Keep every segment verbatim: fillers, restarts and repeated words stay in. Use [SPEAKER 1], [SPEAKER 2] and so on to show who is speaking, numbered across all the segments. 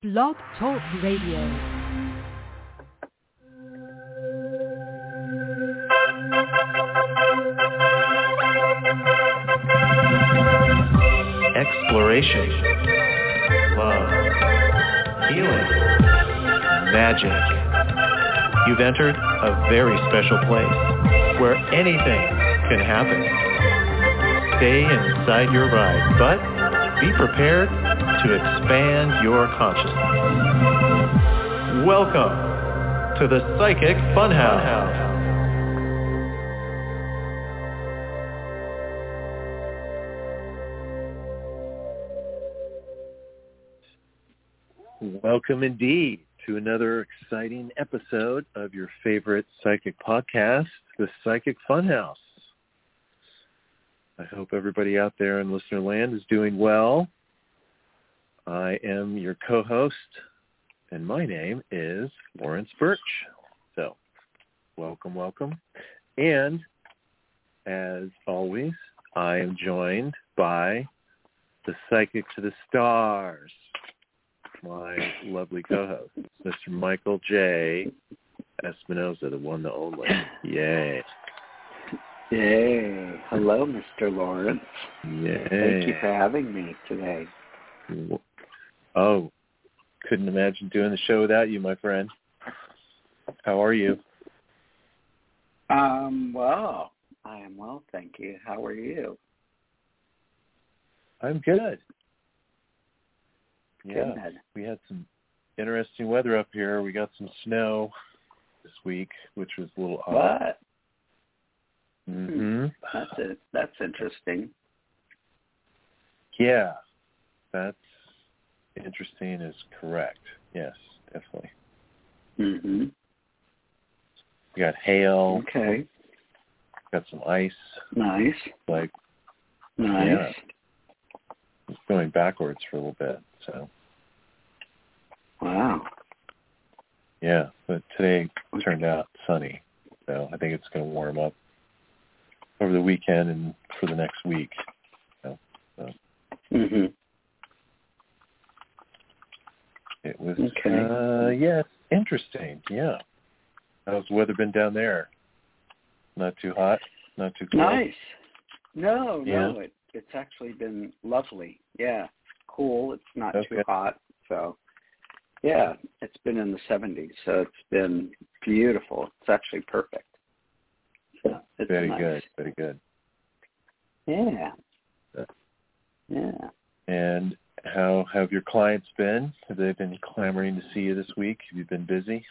[SPEAKER 1] Blog Talk Radio.
[SPEAKER 2] Exploration, love, healing, magic. You've entered a very special place where anything can happen. Stay inside your ride, but be prepared to expand your consciousness. Welcome to the Psychic Funhouse. Welcome indeed to another exciting episode of your favorite psychic podcast, the Psychic Funhouse. I hope everybody out there in listener land is doing well. I am your co-host, and my name is Lawrence Birch. So, welcome, welcome. And, as always, I am joined by the Psychic to the Stars, my lovely co-host, Mister Michael J. Espinoza, the one, the only. Yay.
[SPEAKER 3] Yay. Hello, Mister Lawrence.
[SPEAKER 2] Yay.
[SPEAKER 3] Thank you for having me today.
[SPEAKER 2] Oh, couldn't imagine doing the show without you, my friend. How are you?
[SPEAKER 3] Um, well, I am well, thank you. How are you?
[SPEAKER 2] I'm good. Yeah,
[SPEAKER 3] Good.
[SPEAKER 2] we had some interesting weather up here. We got some snow this week, which was a little odd.
[SPEAKER 3] What?
[SPEAKER 2] Mm-hmm.
[SPEAKER 3] That's it. That's interesting.
[SPEAKER 2] Yeah, that's interesting is correct. Yes, definitely.
[SPEAKER 3] Mm-hmm.
[SPEAKER 2] We got hail.
[SPEAKER 3] Okay.
[SPEAKER 2] Got some ice.
[SPEAKER 3] Nice.
[SPEAKER 2] Like,
[SPEAKER 3] Nice.
[SPEAKER 2] yeah, it's going backwards for a little bit, so.
[SPEAKER 3] Wow.
[SPEAKER 2] Yeah, but today turned out sunny, so I think it's going to warm up over the weekend and for the next week. So, so.
[SPEAKER 3] Mm-hmm.
[SPEAKER 2] It was,
[SPEAKER 3] okay.
[SPEAKER 2] uh, yeah, interesting, yeah. How's the weather been down there? Not too hot? Not too cold?
[SPEAKER 3] Nice. No,
[SPEAKER 2] yeah.
[SPEAKER 3] no, it, it's actually been lovely. Yeah, cool. It's not
[SPEAKER 2] okay.
[SPEAKER 3] too hot, so. Yeah, it's been in the seventies, so it's been beautiful. It's actually perfect. So it's
[SPEAKER 2] very
[SPEAKER 3] nice.
[SPEAKER 2] good, very good.
[SPEAKER 3] Yeah. Yeah.
[SPEAKER 2] And how have your clients been? Have they been clamoring to see you this week? Have you been busy?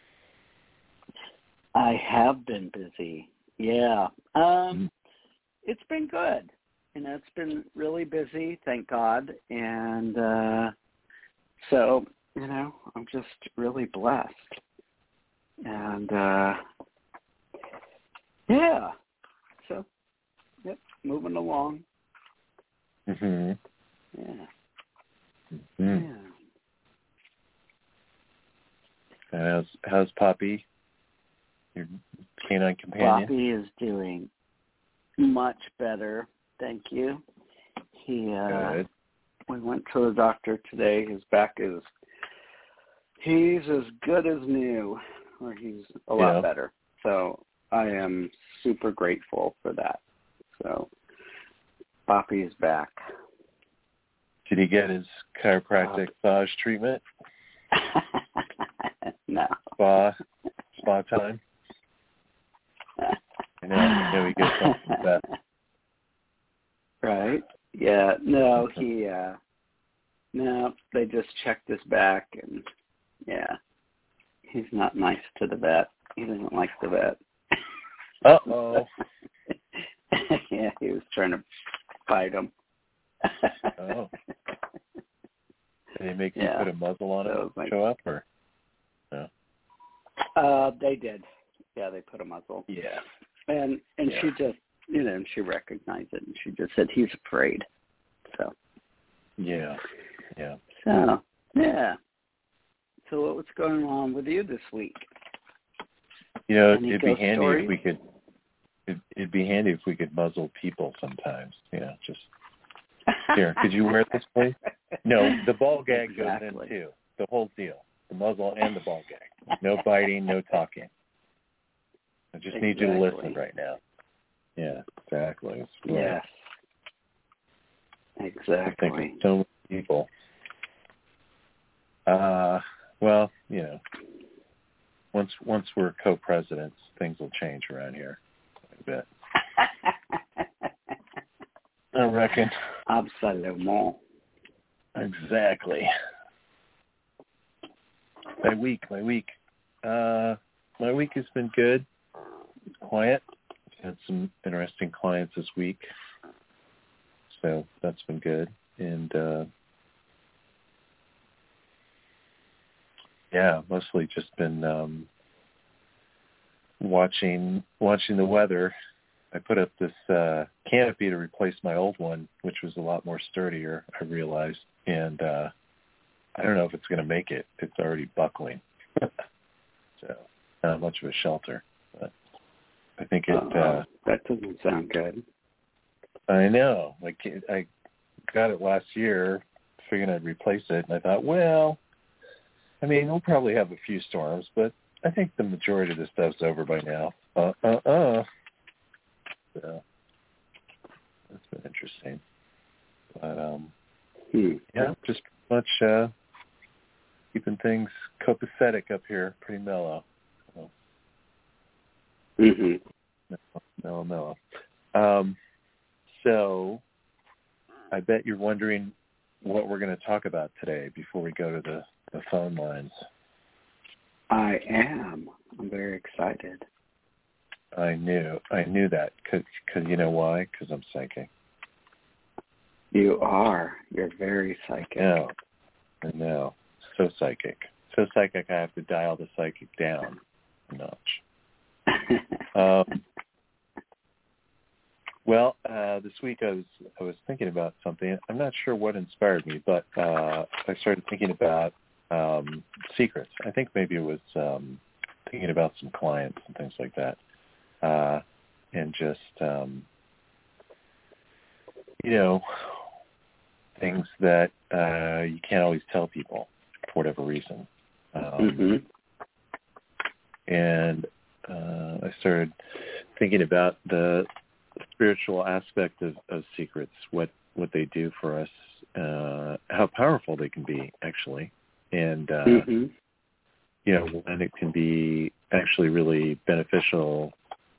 [SPEAKER 3] I have been busy. Yeah. Um, mm. It's been good. You know, it's been really busy, thank God. And uh, so... You know, I'm just really blessed. And, uh, yeah. So, yep, moving along.
[SPEAKER 2] Mm-hmm.
[SPEAKER 3] Yeah.
[SPEAKER 2] Mm-hmm.
[SPEAKER 3] Yeah.
[SPEAKER 2] How's, how's Poppy, your canine companion?
[SPEAKER 3] Poppy is doing much better, thank you. He, uh,
[SPEAKER 2] Good.
[SPEAKER 3] We went to the doctor today. His back is... He's as good as new, or he's a lot
[SPEAKER 2] yeah.
[SPEAKER 3] better. So I am super grateful for that. So Poppy is back.
[SPEAKER 2] Did he get his chiropractic massage treatment?
[SPEAKER 3] No.
[SPEAKER 2] Spa, spa time? I know, I know he gets something like that.
[SPEAKER 3] Right? Yeah. No, he, uh, no, they just checked his back and, yeah, he's not nice to the vet. He doesn't like the vet.
[SPEAKER 2] Uh-oh.
[SPEAKER 3] Yeah, he was trying to fight him.
[SPEAKER 2] Oh. Did they make
[SPEAKER 3] yeah.
[SPEAKER 2] you put a muzzle on it to like, show up, or no?
[SPEAKER 3] Uh, they did. Yeah, they put a muzzle.
[SPEAKER 2] Yeah.
[SPEAKER 3] And and
[SPEAKER 2] yeah.
[SPEAKER 3] she just, you know, and she recognized it, and she just said, he's afraid. So.
[SPEAKER 2] Yeah. Yeah.
[SPEAKER 3] So, yeah. So what's going on with you this week?
[SPEAKER 2] You know,
[SPEAKER 3] Any
[SPEAKER 2] it'd be handy
[SPEAKER 3] stories?
[SPEAKER 2] if we could. It'd, it'd be handy if we could muzzle people sometimes. You know, just here. Could you wear this, please? No, the ball gag
[SPEAKER 3] exactly.
[SPEAKER 2] goes in too. the whole deal, the muzzle and the ball gag. No biting, no talking. I just
[SPEAKER 3] exactly.
[SPEAKER 2] need you to listen right now. Yeah, exactly. That's right.
[SPEAKER 3] Yes. Exactly.
[SPEAKER 2] I think of so many people. Uh, well, you know, once once we're co-presidents, things will change around here a bit. I reckon.
[SPEAKER 3] Absolument.
[SPEAKER 2] Exactly. My week, my week. Uh, my week has been good. It's quiet. Had some interesting clients this week. So that's been good. And, uh, yeah, mostly just been um, watching watching the weather. I put up this uh, canopy to replace my old one, which was a lot more sturdier, I realized. And uh, I don't know if it's going to make it. It's already buckling. So not much of a shelter. But I think it...
[SPEAKER 3] Uh,
[SPEAKER 2] uh,
[SPEAKER 3] that doesn't sound good.
[SPEAKER 2] I know. Like I got it last year, figuring I'd replace it, and I thought, well, I mean, we'll probably have a few storms, but I think the majority of this stuff's over by now. Uh, uh, uh. So that's been interesting. But um,
[SPEAKER 3] hmm.
[SPEAKER 2] yeah, just much uh, keeping things copacetic up here, pretty mellow. So,
[SPEAKER 3] Mm-hmm.
[SPEAKER 2] mellow, mellow. Um, so I bet you're wondering what we're going to talk about today before we go to the, the phone lines.
[SPEAKER 3] I am. I'm very excited.
[SPEAKER 2] I knew. I knew that. Because you know why? Because I'm psychic.
[SPEAKER 3] You are. You're very psychic.
[SPEAKER 2] No. I know. So psychic. So psychic I have to dial the psychic down a notch. Um, well, uh, this week I was I was thinking about something. I'm not sure what inspired me, but uh, I started thinking about um, secrets. I think maybe it was um, thinking about some clients and things like that. Uh, and just, um, you know, things that uh, you can't always tell people for whatever reason. Um,
[SPEAKER 3] mm-hmm.
[SPEAKER 2] And uh, I started thinking about the spiritual aspect of, of secrets, what, what they do for us, uh, how powerful they can be, actually. And, uh,
[SPEAKER 3] mm-hmm.
[SPEAKER 2] you know, and it can be actually really beneficial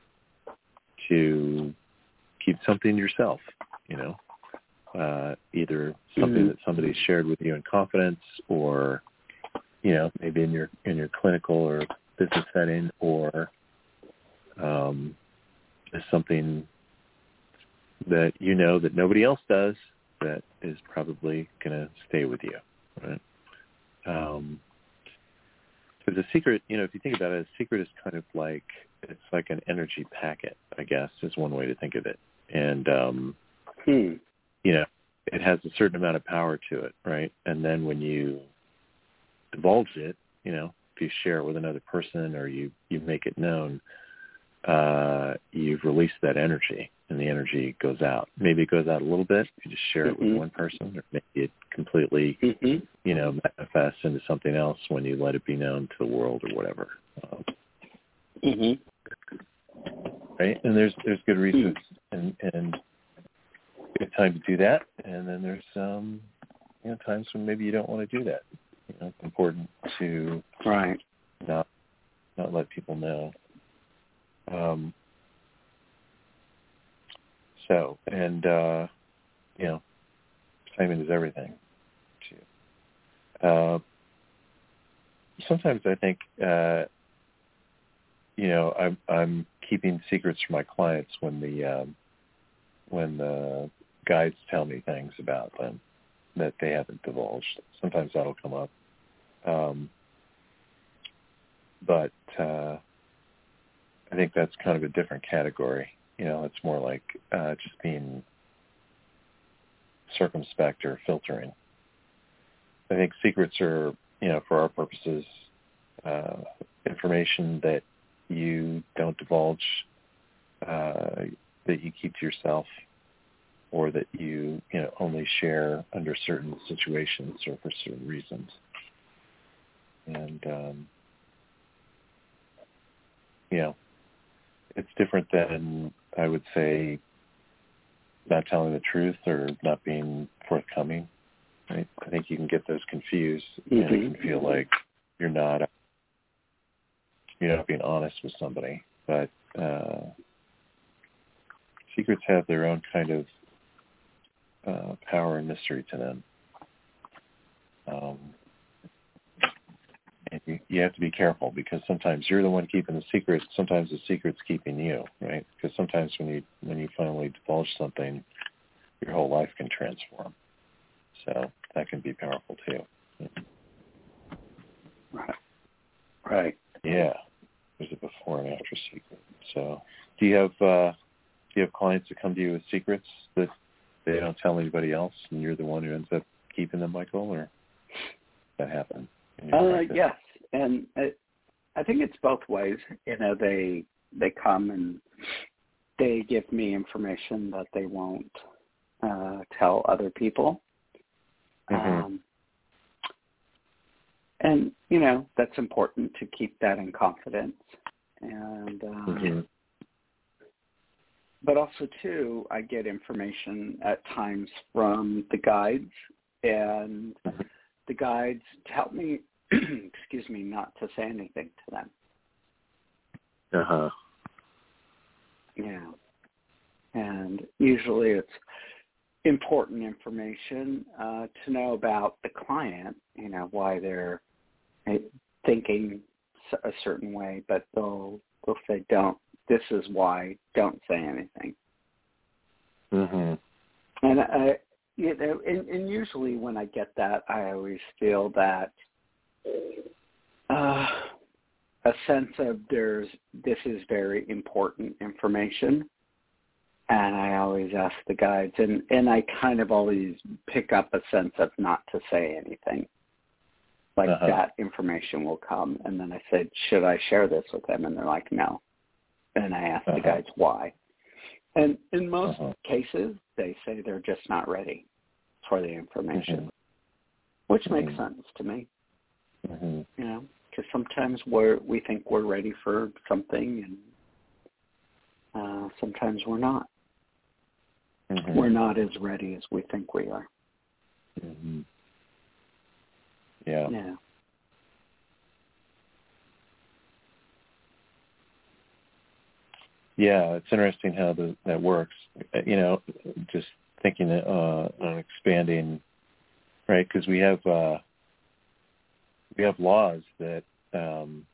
[SPEAKER 2] to keep something yourself, you know, uh, either something
[SPEAKER 3] mm-hmm.
[SPEAKER 2] that somebody shared with you in confidence, or, you know, maybe in your in your clinical or business setting, or um, just something that you know that nobody else does that is probably going to stay with you, right? Um, because a secret, you know, if you think about it, a secret is kind of like, it's like an energy packet, I guess, is one way to think of it. And, um,
[SPEAKER 3] hmm.
[SPEAKER 2] you know, it has a certain amount of power to it, right? And then when you divulge it, you know, if you share it with another person or you, you make it known, uh, you've released that energy, and the energy goes out. Maybe it goes out a little bit. You just share it
[SPEAKER 3] mm-hmm.
[SPEAKER 2] with one person, or maybe it completely,
[SPEAKER 3] mm-hmm.
[SPEAKER 2] you know, manifests into something else when you let it be known to the world or whatever. Um,
[SPEAKER 3] mm-hmm.
[SPEAKER 2] Right? And there's there's good reasons
[SPEAKER 3] mm-hmm.
[SPEAKER 2] and, and good time to do that. And then there's um, you know, times when maybe you don't want to do that. You know, it's important to
[SPEAKER 3] right.
[SPEAKER 2] not not let people know. Um, so, and, uh, you know, timing is everything, too. Uh, sometimes I think, uh, you know, I'm, I'm keeping secrets from my clients when the, um, when the guides tell me things about them that they haven't divulged. Sometimes that'll come up. Um, but, uh, I think that's kind of a different category. You know, it's more like uh, just being circumspect or filtering. I think secrets are, you know, for our purposes, uh, information that you don't divulge, uh, that you keep to yourself, or that you, you know, only share under certain situations or for certain reasons. and um, you know, it's different than, I would say, not telling the truth or not being forthcoming. Right? I think you can get those confused, mm-hmm. and it can feel like you're not you're not being honest with somebody. But uh, secrets have their own kind of uh, power and mystery to them. Um, and you, you have to be careful, because sometimes you're the one keeping the secret. Sometimes the secret's keeping you, right? Because sometimes when you when you finally divulge something, your whole life can transform. So that can be powerful too.
[SPEAKER 3] Right. Right.
[SPEAKER 2] Yeah. There's a before and after secret. So do you have uh, do you have clients that come to you with secrets that they don't tell anybody else, and you're the one who ends up keeping them, Michael, or that happen?
[SPEAKER 3] Uh, yes, and I, I think it's both ways. You know, they they come and they give me information that they won't uh, tell other people.
[SPEAKER 2] Mm-hmm.
[SPEAKER 3] Um, and, you know, that's important to keep that in confidence. And, um,
[SPEAKER 2] mm-hmm.
[SPEAKER 3] but also, too, I get information at times from the guides, and
[SPEAKER 2] mm-hmm.
[SPEAKER 3] the guides tell me, excuse me, not to say anything to them.
[SPEAKER 2] Uh-huh.
[SPEAKER 3] Yeah. And usually it's important information uh, to know about the client, you know, why they're thinking a certain way, but they'll they'll say, don't, this is why, don't say anything.
[SPEAKER 2] Mm-hmm.
[SPEAKER 3] And I, you know, and, and usually when I get that, I always feel that uh, a sense of there's, this is very important information. And I always ask the guides, and, and I kind of always pick up a sense of not to say anything. Like
[SPEAKER 2] uh-huh.
[SPEAKER 3] that information will come, and then I said, should I share this with them? And they're like, no. And I ask
[SPEAKER 2] uh-huh.
[SPEAKER 3] the guides why. And in most
[SPEAKER 2] uh-huh.
[SPEAKER 3] cases, they say they're just not ready for the information,
[SPEAKER 2] mm-hmm.
[SPEAKER 3] which
[SPEAKER 2] mm-hmm.
[SPEAKER 3] makes sense to me.
[SPEAKER 2] Mm-hmm.
[SPEAKER 3] You know, because sometimes we're, we think we're ready for something, and uh, sometimes we're not.
[SPEAKER 2] Mm-hmm.
[SPEAKER 3] We're not as ready as we think we are.
[SPEAKER 2] Mm-hmm. Yeah.
[SPEAKER 3] Yeah.
[SPEAKER 2] Yeah, it's interesting how the, that works. You know, just thinking uh, on expanding, right? Because we have uh, we have laws that um,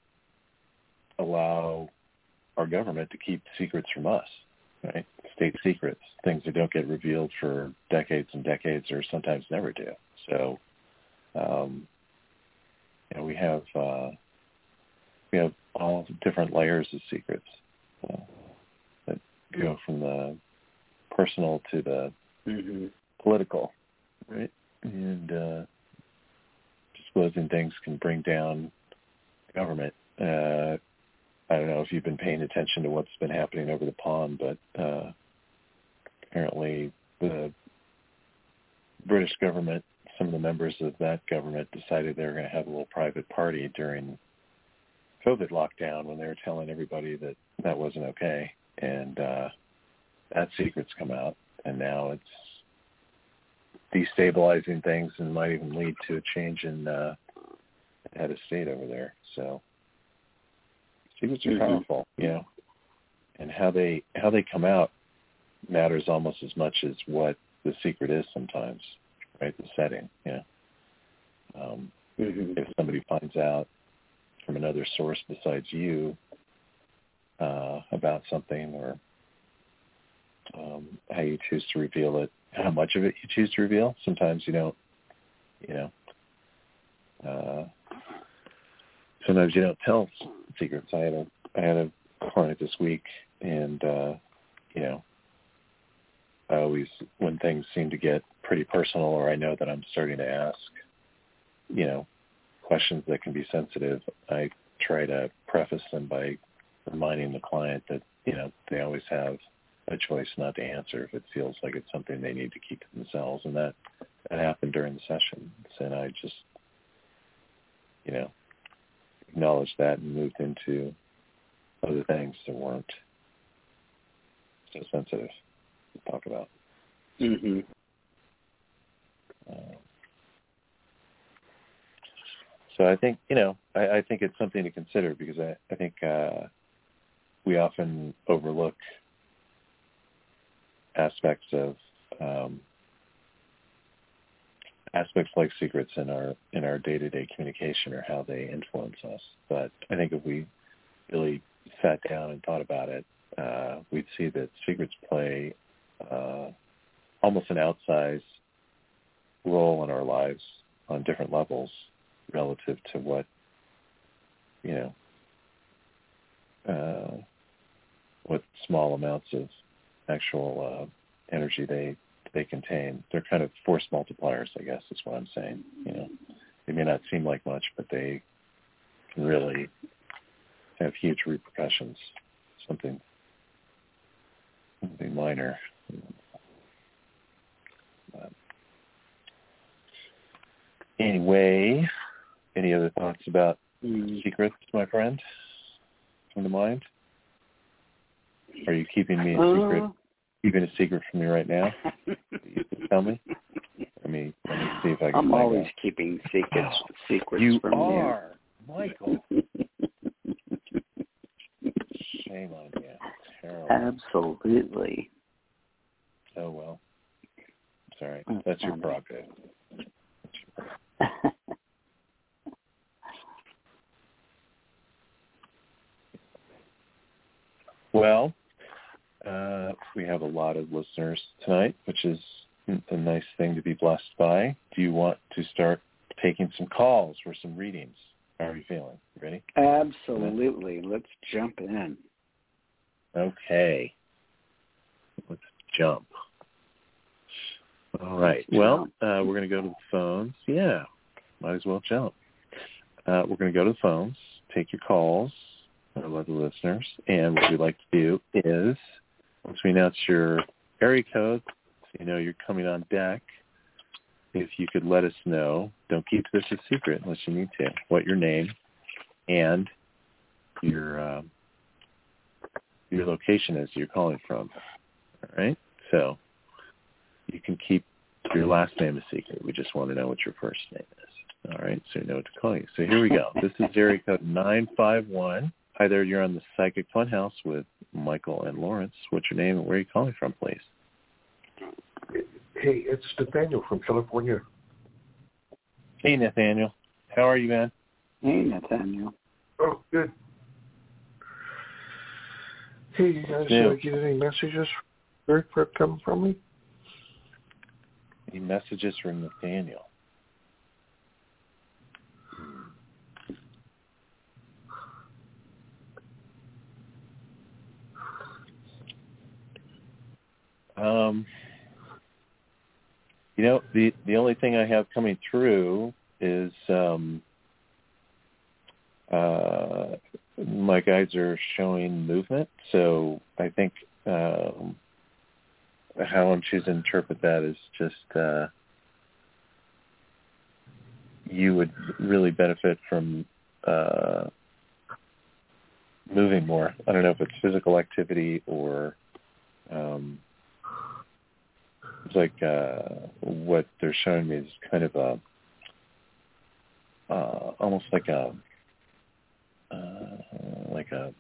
[SPEAKER 2] allow our government to keep secrets from us, right? State secrets, things that don't get revealed for decades and decades, or sometimes never do. So, um, you know, we have uh, we have all different layers of secrets uh, that go from the personal to the
[SPEAKER 3] mm-hmm.
[SPEAKER 2] political, right? And uh, disclosing things can bring down government. Uh, I don't know if you've been paying attention to what's been happening over the pond, but uh, apparently the British government, some of the members of that government decided they were going to have a little private party during COVID lockdown when they were telling everybody that that wasn't okay. And uh, that secret's come out, and now it's destabilizing things and might even lead to a change in uh, head of state over there. So secrets are powerful, you know, and how they how they come out matters almost as much as what the secret is sometimes, right? The setting, you know. Um,
[SPEAKER 3] mm-hmm.
[SPEAKER 2] If somebody finds out from another source besides you uh, about something, or um, how you choose to reveal it, how much of it you choose to reveal. Sometimes you don't, you know, uh, sometimes you don't tell secrets. I had a, I had a client this week, and, uh, you know, I always, when things seem to get pretty personal, or I know that I'm starting to ask, you know, questions that can be sensitive, I try to preface them by reminding the client that, you know, they always have a choice not to answer if it feels like it's something they need to keep to themselves. And that, that happened during the session. And I just, you know, acknowledged that and moved into other things that weren't so sensitive to talk about.
[SPEAKER 3] Mm-hmm.
[SPEAKER 2] Uh, so I think, you know, I, I think it's something to consider because I, I think uh, we often overlook aspects of um, aspects like secrets in our in our day-to-day communication or how they influence us. But I think if we really sat down and thought about it, uh, we'd see that secrets play uh, almost an outsized role in our lives on different levels relative to what, you know, uh, what small amounts of actual uh, energy they they contain. They're kind of force multipliers, I guess, is what I'm saying. You know, they may not seem like much, but they can really have huge repercussions. Something, something minor. But anyway, any other thoughts about mm. secrets, my friend? Come to mind? Are you keeping me a secret? Uh, keeping a secret from me right now? You can tell me. Let me let me see if I can.
[SPEAKER 3] I'm
[SPEAKER 2] find
[SPEAKER 3] always
[SPEAKER 2] out.
[SPEAKER 3] keeping secrets
[SPEAKER 2] Oh,
[SPEAKER 3] secrets
[SPEAKER 2] you
[SPEAKER 3] from
[SPEAKER 2] are, you, Michael. Shame on you. Terrible.
[SPEAKER 3] Absolutely.
[SPEAKER 2] Oh well. Sorry, that's your prerogative. Well, uh, we have a lot of listeners tonight, which is a nice thing to be blessed by. Do you want to start taking some calls for some readings? How are you feeling? Ready?
[SPEAKER 3] Absolutely. Let's jump in.
[SPEAKER 2] Okay. Let's jump. All right. Well, uh, we're going to go to the phones. Yeah, might as well jump. Uh, we're going to go to the phones, take your calls, our lovely listeners, and what we'd like to do is, once we announce your area code, so you know you're coming on deck, if you could let us know, don't keep this a secret unless you need to, what your name and your uh, your location is you're calling from. All right? So you can keep your last name a secret. We just want to know what your first name is. All right? So you know what to call you. So here we go. This is area code nine five one. Hi there. You're on the Psychic Funhouse with Michael and Lawrence. What's your name and where are you calling from, please?
[SPEAKER 4] Hey, it's Nathaniel from California.
[SPEAKER 2] Hey, Nathaniel. How are you, man?
[SPEAKER 3] Hey, Nathaniel.
[SPEAKER 4] Oh, good. Hey, you guys uh, get any messages for, for coming from me?
[SPEAKER 2] Any messages from Nathaniel? Um, you know, the the only thing I have coming through is um, uh, my guides are showing movement. So I think um, how I'm choosing to interpret that is just uh, you would really benefit from uh, moving more. I don't know if it's physical activity or um, it's like uh, what they're showing me is kind of a uh, almost like a uh, like a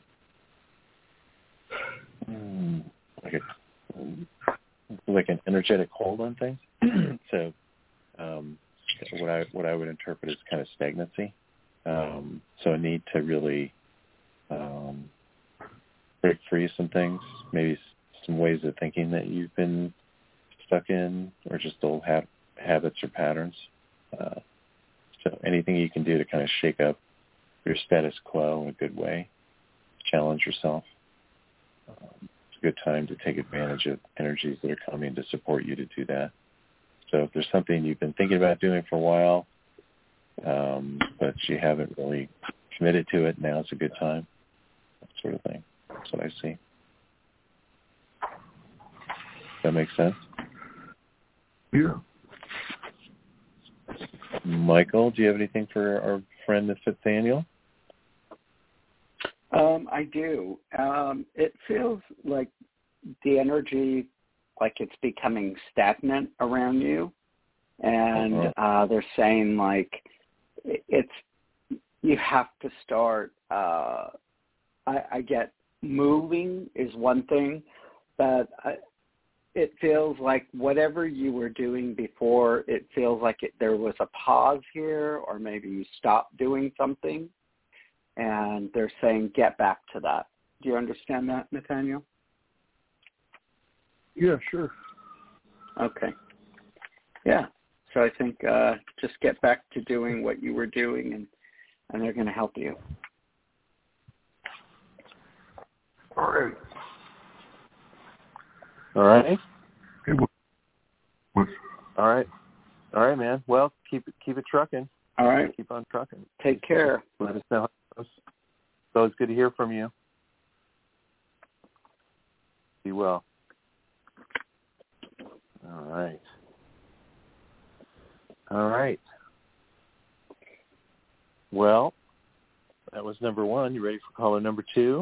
[SPEAKER 2] mm, like a like an energetic hold on things. So um, what I what I would interpret as kind of stagnancy. Um, so a need to really um, break free of some things, maybe some ways of thinking that you've been stuck in, or just old ha- habits or patterns. Uh, so anything you can do to kind of shake up your status quo in a good way, challenge yourself. Um, it's a good time to take advantage of energies that are coming to support you to do that. So if there's something you've been thinking about doing for a while, um, but you haven't really committed to it, now's a good time, that sort of thing. That's what I see. Does that make sense?
[SPEAKER 4] Yeah.
[SPEAKER 2] Michael, do you have anything for our friend Nathaniel?
[SPEAKER 3] Um, I do. Um, it feels like the energy, like it's becoming stagnant around you. And
[SPEAKER 2] uh-huh.
[SPEAKER 3] uh, they're saying, like, it's, you have to start, uh, I, I get moving is one thing, but I, it feels like whatever you were doing before, it feels like it, there was a pause here, or maybe you stopped doing something, and they're saying get back to that. Do you understand that, Nathaniel?
[SPEAKER 4] Yeah, sure.
[SPEAKER 3] Okay. Yeah. So I think uh, just get back to doing what you were doing, and, and they're going to help you.
[SPEAKER 4] All right.
[SPEAKER 2] All right.
[SPEAKER 4] Hey, what?
[SPEAKER 2] All right. All right, man. Well, keep it keep it trucking.
[SPEAKER 3] All right.
[SPEAKER 2] Keep on trucking.
[SPEAKER 3] Take care.
[SPEAKER 2] Let us know how it goes. So it's good to hear from you. Be well. All right. All right. Well, that was number one. You ready for caller number two?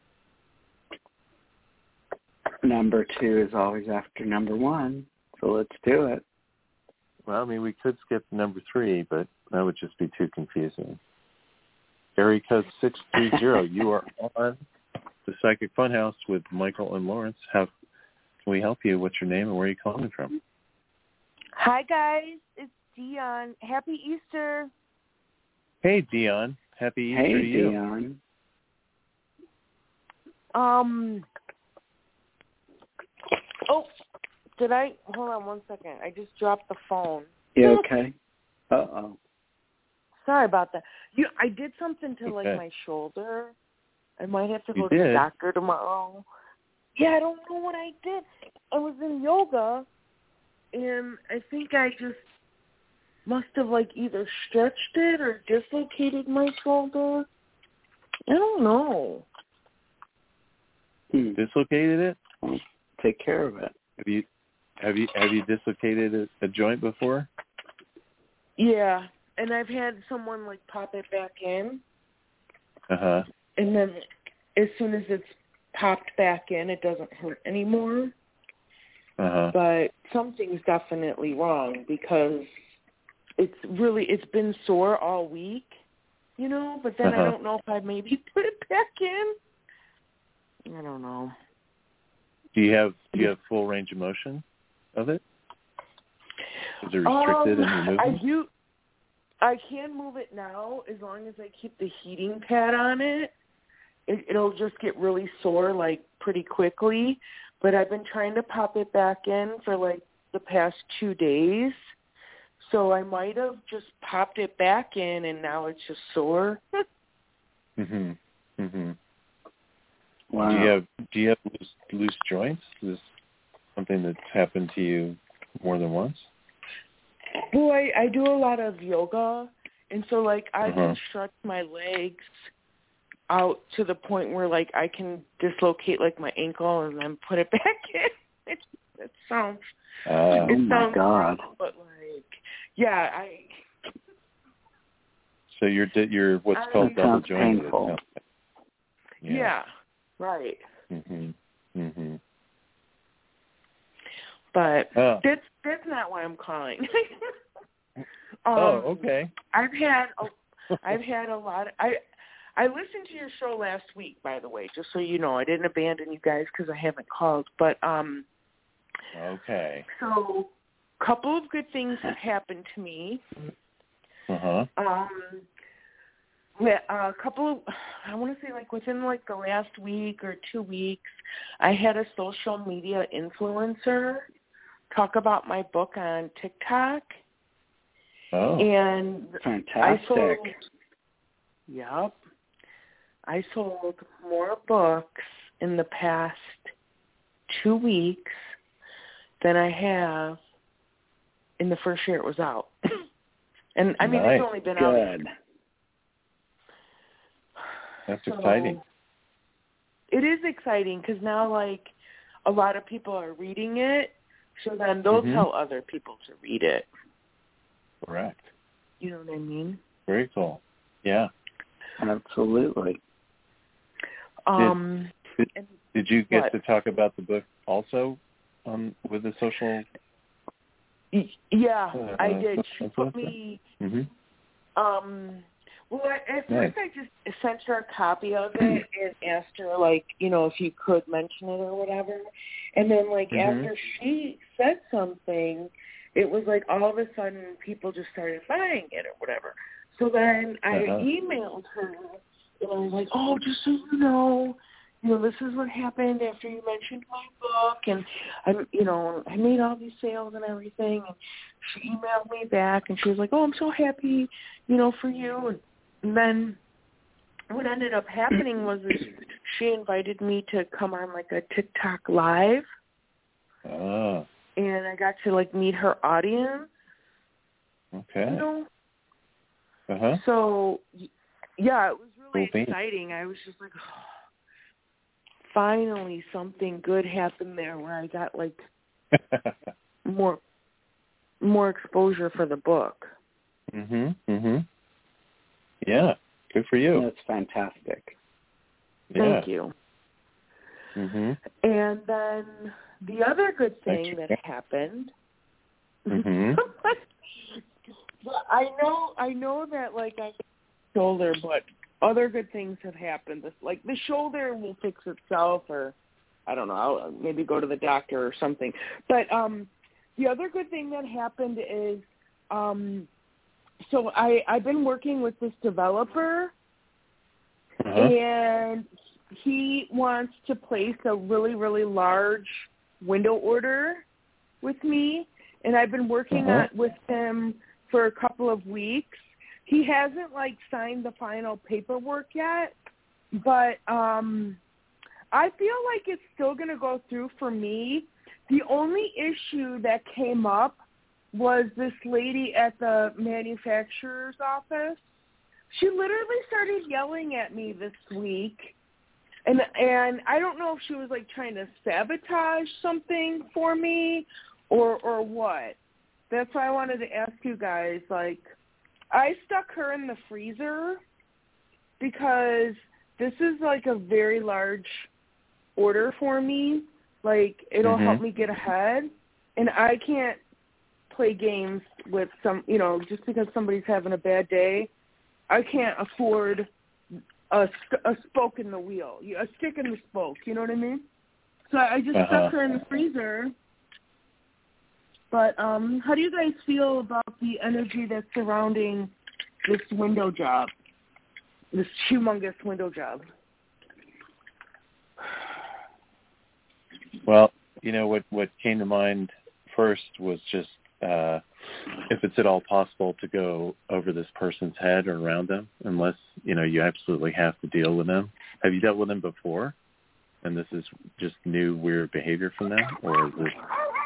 [SPEAKER 3] Number two is always after number one, so let's do it.
[SPEAKER 2] Well, I mean, we could skip number three, but that would just be too confusing. Area code six three zero. You are on the Psychic Funhouse with Michael and Lawrence. How can we help you? What's your name and where are you calling from?
[SPEAKER 5] Hi, guys. It's Dion. Happy Easter.
[SPEAKER 2] Hey, Dion. Happy Easter
[SPEAKER 3] hey,
[SPEAKER 2] to you.
[SPEAKER 3] Dion.
[SPEAKER 5] Um. Oh, did I? Hold on one second. I just dropped the phone.
[SPEAKER 3] You okay? Uh-oh.
[SPEAKER 5] Sorry about that. You, I did something to, like,
[SPEAKER 2] Okay.
[SPEAKER 5] my shoulder. I might have to go
[SPEAKER 2] You
[SPEAKER 5] to the
[SPEAKER 2] did?
[SPEAKER 5] doctor tomorrow. Yeah, I don't know what I did. I was in yoga, and I think I just must have, like, either stretched it or dislocated my shoulder. I don't know.
[SPEAKER 3] Hmm.
[SPEAKER 2] Dislocated it?
[SPEAKER 3] Well, take care of it.
[SPEAKER 2] Have you have you have you dislocated a, a joint before?
[SPEAKER 5] Yeah, and I've had someone, like, pop it back in,
[SPEAKER 2] Uh huh.
[SPEAKER 5] and then as soon as it's popped back in, it doesn't hurt anymore.
[SPEAKER 2] Uh huh.
[SPEAKER 5] But something's definitely wrong because it's really, it's been sore all week, you know, but then
[SPEAKER 2] Uh-huh.
[SPEAKER 5] I don't know if I maybe put it back in. I don't know.
[SPEAKER 2] Do you have do you have full range of motion of it? Is it restricted
[SPEAKER 5] um,
[SPEAKER 2] in your movement?
[SPEAKER 5] I do. I can move it now as long as I keep the heating pad on it. it. It'll just get really sore, like, pretty quickly. But I've been trying to pop it back in for, like, the past two days. So I might have just popped it back in, and now it's just sore.
[SPEAKER 2] Mhm. Mhm.
[SPEAKER 3] Wow.
[SPEAKER 2] Do you have do you have loose, loose joints? Is this something that's happened to you more than once?
[SPEAKER 5] Well, I, I do a lot of yoga, and so, like, I
[SPEAKER 2] Uh-huh.
[SPEAKER 5] can stretch my legs out to the point where, like, I can dislocate, like, my ankle and then put it back in. It, it sounds,
[SPEAKER 2] Uh,
[SPEAKER 3] Oh,
[SPEAKER 5] it
[SPEAKER 3] my
[SPEAKER 5] sounds
[SPEAKER 3] God.
[SPEAKER 5] wrong, but, like, yeah, I...
[SPEAKER 2] so you're di- you're what's
[SPEAKER 5] I-
[SPEAKER 2] called
[SPEAKER 3] That
[SPEAKER 2] double
[SPEAKER 3] sounds
[SPEAKER 2] jointed.
[SPEAKER 3] painful.
[SPEAKER 5] Yeah, right.
[SPEAKER 2] Mhm. Mhm.
[SPEAKER 5] But
[SPEAKER 2] Oh.
[SPEAKER 5] that's that's not why I'm calling. um,
[SPEAKER 2] oh, okay.
[SPEAKER 5] I've had a, I've had a lot. Of, I I listened to your show last week, by the way, just so you know. I didn't abandon you guys because I haven't called. But um,
[SPEAKER 2] Okay.
[SPEAKER 5] so a couple of good things have happened to me.
[SPEAKER 2] Uh huh.
[SPEAKER 5] Um, yeah, a couple of, I want to say like within like the last week or two weeks, I had a social media influencer talk about my book on TikTok.
[SPEAKER 2] Oh.
[SPEAKER 5] And
[SPEAKER 3] Fantastic.
[SPEAKER 5] I sold, yep, I sold more books in the past two weeks than I have in the first year it was out. And I mean,
[SPEAKER 2] Nice.
[SPEAKER 5] it's only been out.
[SPEAKER 3] Good.
[SPEAKER 2] That's
[SPEAKER 5] So,
[SPEAKER 2] exciting.
[SPEAKER 5] It is exciting because now, like, a lot of people are reading it, so then they'll
[SPEAKER 2] Mhm.
[SPEAKER 5] tell other people to read it.
[SPEAKER 2] Correct.
[SPEAKER 5] You know what I mean?
[SPEAKER 2] Very cool. Yeah.
[SPEAKER 3] Absolutely.
[SPEAKER 5] Um,
[SPEAKER 2] did, did, did you get
[SPEAKER 5] what?
[SPEAKER 2] to talk about the book also um, with the social?
[SPEAKER 5] Yeah,
[SPEAKER 2] uh,
[SPEAKER 5] I did. She
[SPEAKER 2] social
[SPEAKER 5] put me.
[SPEAKER 2] Mm-hmm.
[SPEAKER 5] Um, well, at first
[SPEAKER 2] Nice.
[SPEAKER 5] I just sent her a copy of it and asked her, like, you know, if you could mention it or whatever. And then, like,
[SPEAKER 2] Mm-hmm.
[SPEAKER 5] after she said something, it was like all of a sudden people just started buying it or whatever. So then I
[SPEAKER 2] Uh-huh.
[SPEAKER 5] emailed her, and I was like, oh, just so you know, you know, this is what happened after you mentioned my book, and I, you know, I made all these sales and everything. And she emailed me back, and she was like, oh, I'm so happy, you know, for you. And, and then what ended up happening was is she invited me to come on like a TikTok live,
[SPEAKER 2] Oh,
[SPEAKER 5] and I got to like meet her audience.
[SPEAKER 2] okay.
[SPEAKER 5] You know.
[SPEAKER 2] Uh huh.
[SPEAKER 5] So yeah, it was really
[SPEAKER 2] Cool beans.
[SPEAKER 5] exciting. I was just like, oh, finally something good happened there where I got like more more exposure for the book.
[SPEAKER 2] mhm. Mhm. Yeah. Good for you.
[SPEAKER 3] That's fantastic.
[SPEAKER 2] Yeah.
[SPEAKER 5] Thank you.
[SPEAKER 2] Mhm.
[SPEAKER 5] And then the other good thing
[SPEAKER 2] Thank
[SPEAKER 5] that
[SPEAKER 2] you.
[SPEAKER 5] happened.
[SPEAKER 2] Mhm.
[SPEAKER 5] Well, I know, I know that like I shoulder, but other good things have happened. This, like the shoulder will fix itself, or I don't know, I'll maybe go to the doctor or something. But um, the other good thing that happened is, um, so I I've been working with this developer,
[SPEAKER 2] Uh-huh.
[SPEAKER 5] and he wants to place a really really large window order with me, and I've been working
[SPEAKER 2] Uh-huh.
[SPEAKER 5] on with him for a couple of weeks. He hasn't like signed the final paperwork yet, but um I feel like it's still going to go through for me. The only issue that came up was this lady at the manufacturer's office. She literally started yelling at me this week, and and I don't know if she was like trying to sabotage something for me or or what. That's why I wanted to ask you guys, like, I stuck her in the freezer because this is like a very large order for me. Like, it'll
[SPEAKER 2] Mhm.
[SPEAKER 5] help me get ahead, and I can't play games with some, you know, just because somebody's having a bad day. I can't afford a, a spoke in the wheel, a stick in the spoke, you know what I mean? So I just
[SPEAKER 2] Uh-huh.
[SPEAKER 5] stuck her in the freezer. But um, how do you guys feel about the energy that's surrounding this window job, this humongous window job?
[SPEAKER 2] Well, you know, what, what came to mind first was just uh, if it's at all possible to go over this person's head or around them, unless, you know, you absolutely have to deal with them. Have you dealt with them before? And this is just new weird behavior from them? Or is it...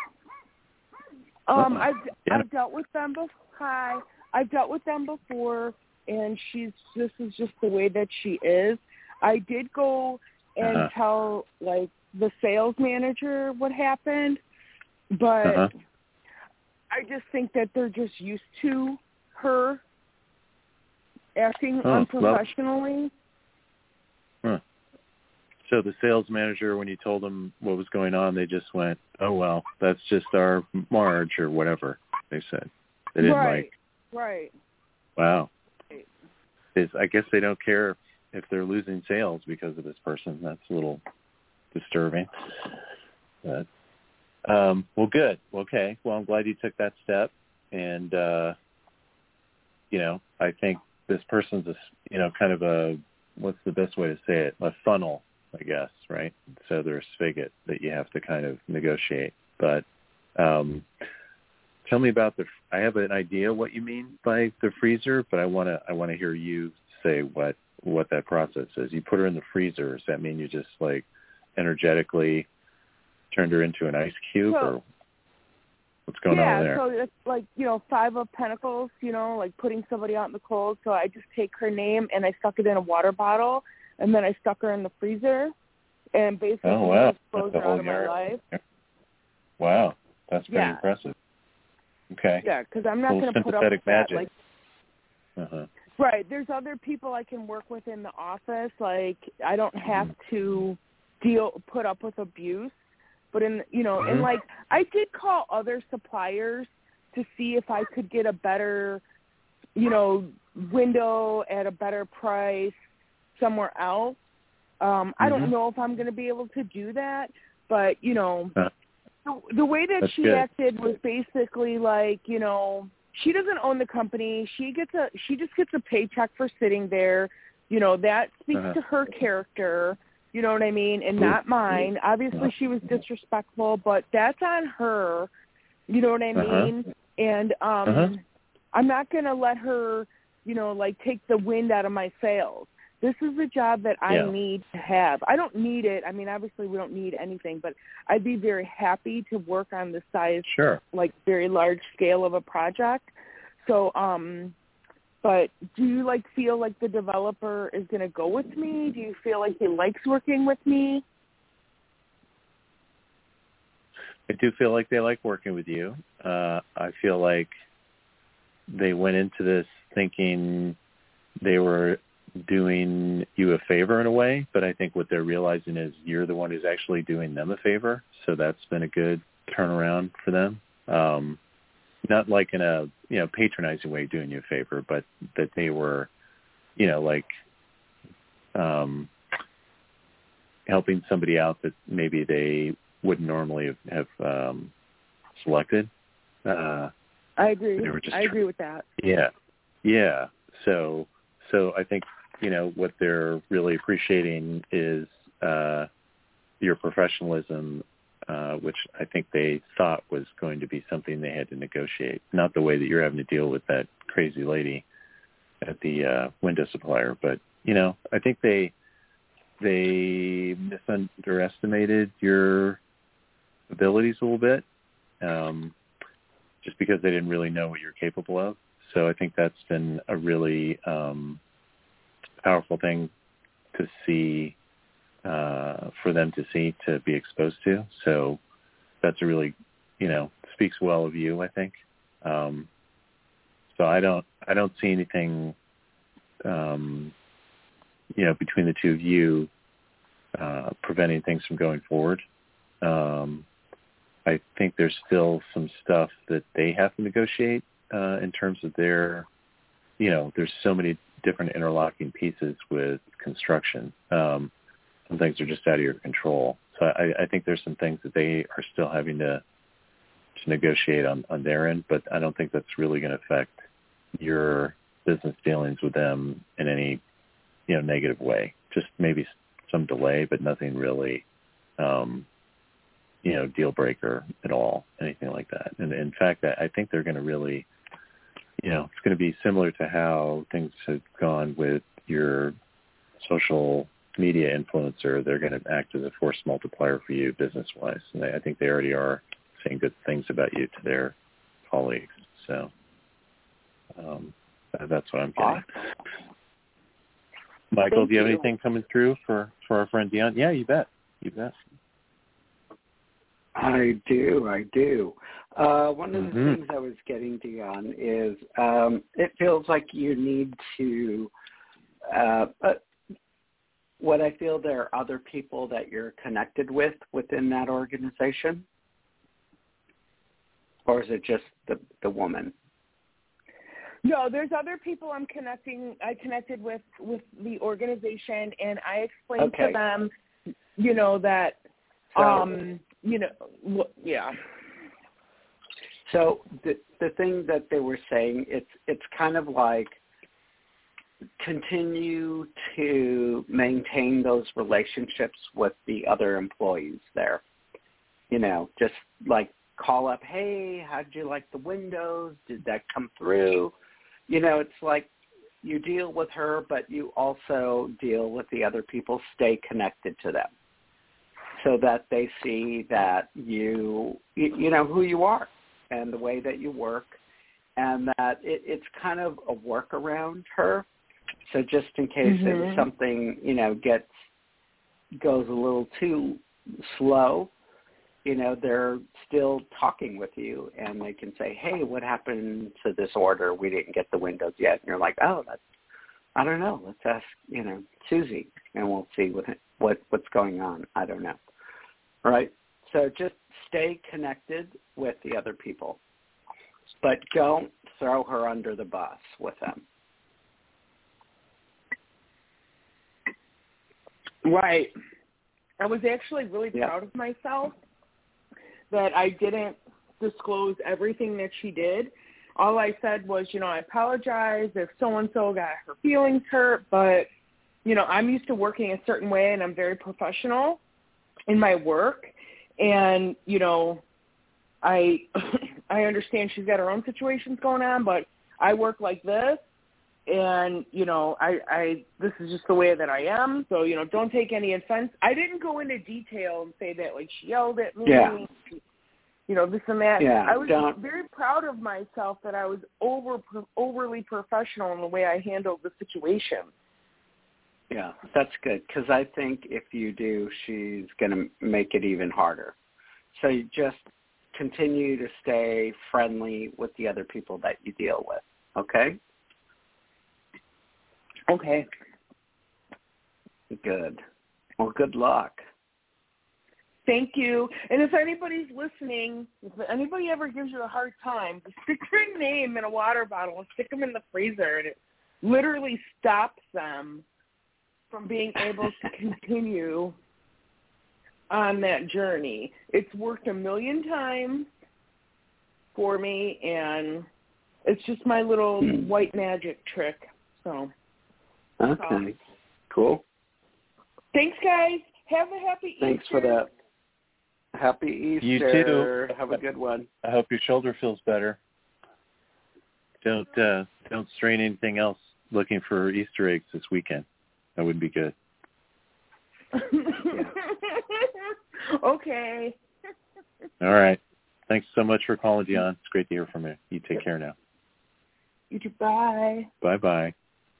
[SPEAKER 5] Um,
[SPEAKER 2] Uh-oh.
[SPEAKER 5] I've
[SPEAKER 2] Yeah.
[SPEAKER 5] I've dealt with them before. Hi, I've dealt with them before, and she's this is just the way that she is. I did go and
[SPEAKER 2] Uh-huh.
[SPEAKER 5] tell like the sales manager what happened, but
[SPEAKER 2] Uh-huh.
[SPEAKER 5] I just think that they're just used to her acting
[SPEAKER 2] Oh, well-
[SPEAKER 5] unprofessionally.
[SPEAKER 2] Huh. So the sales manager, when you told them what was going on, they just went, oh, well, that's just our Marge or whatever they said. They didn't
[SPEAKER 5] right,
[SPEAKER 2] like,
[SPEAKER 5] right.
[SPEAKER 2] wow. It's, I guess they don't care if they're losing sales because of this person. That's a little disturbing. But, um, well, good. Okay. Well, I'm glad you took that step. And, uh, you know, I think this person's, a, you know, kind of a, what's the best way to say it? A funnel, I guess, right? So there's spigot that you have to kind of negotiate. But um, tell me about the. I have an idea what you mean by the freezer, but I want to. I want to hear you say what what that process is. You put her in the freezer. Does that mean you just like energetically turned her into an ice cube,
[SPEAKER 5] So,
[SPEAKER 2] or what's going
[SPEAKER 5] yeah,
[SPEAKER 2] on there?
[SPEAKER 5] so it's like, you know, Five of Pentacles, you know, like putting somebody out in the cold. So I just take her name and I stuck it in a water bottle, and then I stuck her in the freezer, and basically
[SPEAKER 2] Oh, wow.
[SPEAKER 5] just closed
[SPEAKER 2] That's the
[SPEAKER 5] her
[SPEAKER 2] whole
[SPEAKER 5] out of my
[SPEAKER 2] yard.
[SPEAKER 5] life.
[SPEAKER 2] Wow, that's pretty
[SPEAKER 5] Yeah.
[SPEAKER 2] impressive. Okay.
[SPEAKER 5] Yeah, because I'm not
[SPEAKER 2] Little
[SPEAKER 5] going to put up with
[SPEAKER 2] sympathetic
[SPEAKER 5] that.
[SPEAKER 2] magic.
[SPEAKER 5] Like,
[SPEAKER 2] Uh-huh.
[SPEAKER 5] Right. There's other people I can work with in the office. Like, I don't have to deal, put up with abuse. But, in you know, mm-hmm. and, like, I did call other suppliers to see if I could get a better, you know, window at a better price somewhere else. Um, mm-hmm. I don't know if I'm going to be able to do that. But, you know, uh, the, the way that she good. acted was basically like, you know, she doesn't own the company. She gets a she just gets a paycheck for sitting there. You know, that speaks uh-huh. to her character, you know what I mean, and not mine. Obviously she was disrespectful, but that's on her. You know what I mean? Uh-huh. And um uh-huh. I'm not going to let her, you know, like take the wind out of my sails. This is a job that I yeah. need to have. I don't need it. I mean, obviously we don't need anything, but I'd be very happy to work on the size,
[SPEAKER 2] sure.
[SPEAKER 5] like very large scale of a project. So, um, but do you like feel like the developer is going to go with me? Do you feel like he likes working with me?
[SPEAKER 2] I do feel like they like working with you. Uh, I feel like they went into this thinking they were doing you a favor in a way, but I think what they're realizing is you're the one who's actually doing them a favor. So that's been a good turnaround for them. Um, not like in a, you know, patronizing way doing you a favor, but that they were, you know, like um, helping somebody out that maybe they wouldn't normally have, have um, selected. Uh,
[SPEAKER 5] I agree.
[SPEAKER 2] They were just
[SPEAKER 5] I agree with that.
[SPEAKER 2] Yeah. Yeah. So, so I think, you know, what they're really appreciating is uh, your professionalism, uh, which I think they thought was going to be something they had to negotiate, not the way that you're having to deal with that crazy lady at the uh, window supplier. But, you know, I think they they misunderestimated your abilities a little bit um, just because they didn't really know what you're capable of. So I think that's been a really um, powerful thing to see, uh, for them to see, to be exposed to. So that's a really, you know, speaks well of you, I think. Um, so I don't, I don't see anything, um, you know, between the two of you, uh, preventing things from going forward. Um, I think there's still some stuff that they have to negotiate, uh, in terms of their, you know, there's so many different interlocking pieces with construction. Um, some things are just out of your control. So I, I think there's some things that they are still having to, to negotiate on, on their end, but I don't think that's really going to affect your business dealings with them in any, you know, negative way. Just maybe some delay, but nothing really, um, you know, deal breaker at all, anything like that. And in fact, I think they're going to really, you know, it's going to be similar to how things have gone with your social media influencer. They're going to act as a force multiplier for you business-wise. And I think they already are saying good things about you to their colleagues. So um, that's what I'm getting.
[SPEAKER 3] Awesome.
[SPEAKER 2] Michael,
[SPEAKER 3] Thank
[SPEAKER 2] do you have
[SPEAKER 3] you.
[SPEAKER 2] anything coming through for, for our friend Dion? Yeah, you bet. You bet.
[SPEAKER 3] I do, I do. Uh, one of the
[SPEAKER 2] mm-hmm.
[SPEAKER 3] things I was getting to on is um, it feels like you need to, uh, uh, what I feel there are other people that you're connected with within that organization, or is it just the, the woman?
[SPEAKER 5] No, there's other people I'm connecting, I connected with, with the organization, and I explained
[SPEAKER 3] okay.
[SPEAKER 5] to them, you know, that,
[SPEAKER 3] so,
[SPEAKER 5] um, you know, yeah.
[SPEAKER 3] So the the thing that they were saying, it's it's kind of like continue to maintain those relationships with the other employees there. You know, just like call up, hey, how'd you like the windows? Did that come through? You know, it's like you deal with her, but you also deal with the other people, stay connected to them so that they see that you, you, you know, who you are and the way that you work, and that it, it's kind of a work around her. So just in case
[SPEAKER 5] mm-hmm.
[SPEAKER 3] if something, you know, gets, goes a little too slow, you know, they're still talking with you and they can say, hey, what happened to this order? We didn't get the windows yet. And you're like, oh, that's I don't know. Let's ask, you know, Susie, and we'll see what what what's going on. I don't know. Right? So just stay connected with the other people, but don't throw her under the bus with them.
[SPEAKER 5] Right. I was actually really
[SPEAKER 3] Yep.
[SPEAKER 5] proud of myself that I didn't disclose everything that she did. All I said was, you know, I apologize if so-and-so got her feelings hurt, but, you know, I'm used to working a certain way, and I'm very professional in my work. And, you know, I I understand she's got her own situations going on, but I work like this. And, you know, I, I this is just the way that I am. So, you know, don't take any offense. I didn't go into detail and say that, like, she yelled at me,
[SPEAKER 3] Yeah.
[SPEAKER 5] you know, this and that.
[SPEAKER 3] Yeah,
[SPEAKER 5] I was
[SPEAKER 3] don't.
[SPEAKER 5] very proud of myself that I was over overly professional in the way I handled the situation.
[SPEAKER 3] Yeah, that's good, because I think if you do, she's going to make it even harder. So you just continue to stay friendly with the other people that you deal with, okay?
[SPEAKER 5] Okay.
[SPEAKER 3] Good. Well, good luck.
[SPEAKER 5] Thank you. And if anybody's listening, if anybody ever gives you a hard time, just stick your name in a water bottle and stick them in the freezer, and it literally stops them from being able to continue on that journey. It's worked a million times for me, and it's just my little
[SPEAKER 3] Hmm.
[SPEAKER 5] white magic trick. So,
[SPEAKER 3] Okay. Cool.
[SPEAKER 5] thanks, guys. Have a happy
[SPEAKER 3] Thanks
[SPEAKER 5] Easter.
[SPEAKER 3] for that. Happy Easter.
[SPEAKER 2] You too.
[SPEAKER 3] Have a good one.
[SPEAKER 2] I hope your shoulder feels better. Don't uh, don't strain anything else looking for Easter eggs this weekend. That would be good.
[SPEAKER 5] Okay.
[SPEAKER 2] All right. Thanks so much for calling, Dion. It's great to hear from you. You take care now.
[SPEAKER 5] You too. Bye.
[SPEAKER 2] Bye-bye.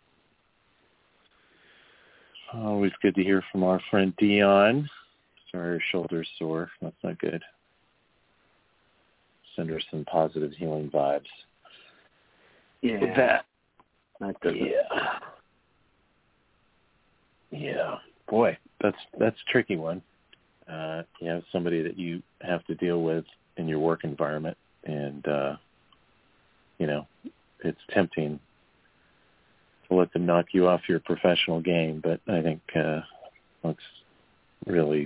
[SPEAKER 2] Always good to hear from our friend Dion. Sorry, her shoulder's sore. That's not good. Send her some positive healing vibes.
[SPEAKER 3] Yeah.
[SPEAKER 2] With that.
[SPEAKER 3] That doesn't.
[SPEAKER 2] Yeah. Yeah. Boy, that's that's a tricky one. Uh, you have somebody that you have to deal with in your work environment, and uh, you know, it's tempting to let them knock you off your professional game, but I think uh, that's really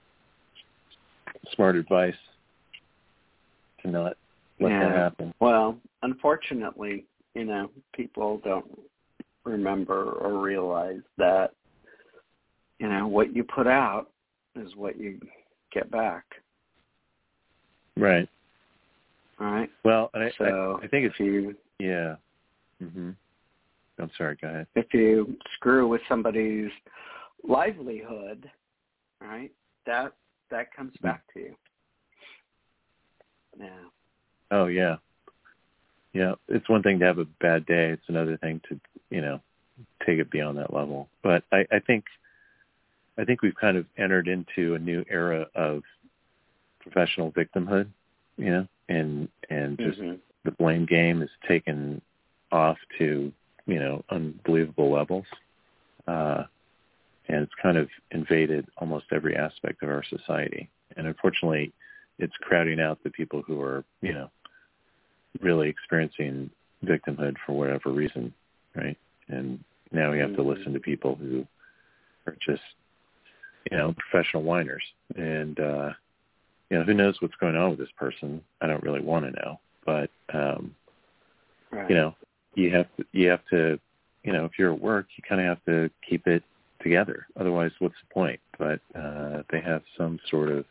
[SPEAKER 2] smart advice to not let
[SPEAKER 3] yeah.
[SPEAKER 2] that happen.
[SPEAKER 3] Well, unfortunately, you know, people don't remember or realize that, you know, what you put out is what you get back.
[SPEAKER 2] Right.
[SPEAKER 3] All right.
[SPEAKER 2] Well, and I,
[SPEAKER 3] so
[SPEAKER 2] I, I think it's
[SPEAKER 3] if you
[SPEAKER 2] yeah. Mhm. I'm sorry. Go ahead.
[SPEAKER 3] if you screw with somebody's livelihood, right, that that comes back to you. Yeah.
[SPEAKER 2] Oh yeah. Yeah. It's one thing to have a bad day. It's another thing to, you know, take it beyond that level. But I, I think I think we've kind of entered into a new era of professional victimhood, you know, and and just
[SPEAKER 3] mm-hmm.
[SPEAKER 2] the blame game is taken off to, you know, unbelievable levels. Uh, and it's kind of invaded almost every aspect of our society. And unfortunately, it's crowding out the people who are, you know, really experiencing victimhood for whatever reason, right? And now we have
[SPEAKER 3] mm-hmm.
[SPEAKER 2] to listen to people who are just, you know, professional whiners. And, uh, you know, who knows what's going on with this person? I don't really want to know. But, um,
[SPEAKER 3] right.
[SPEAKER 2] you know, you have to, you have to, you know, if you're at work, you kind of have to keep it together. Otherwise, what's the point? But uh, they have some sort of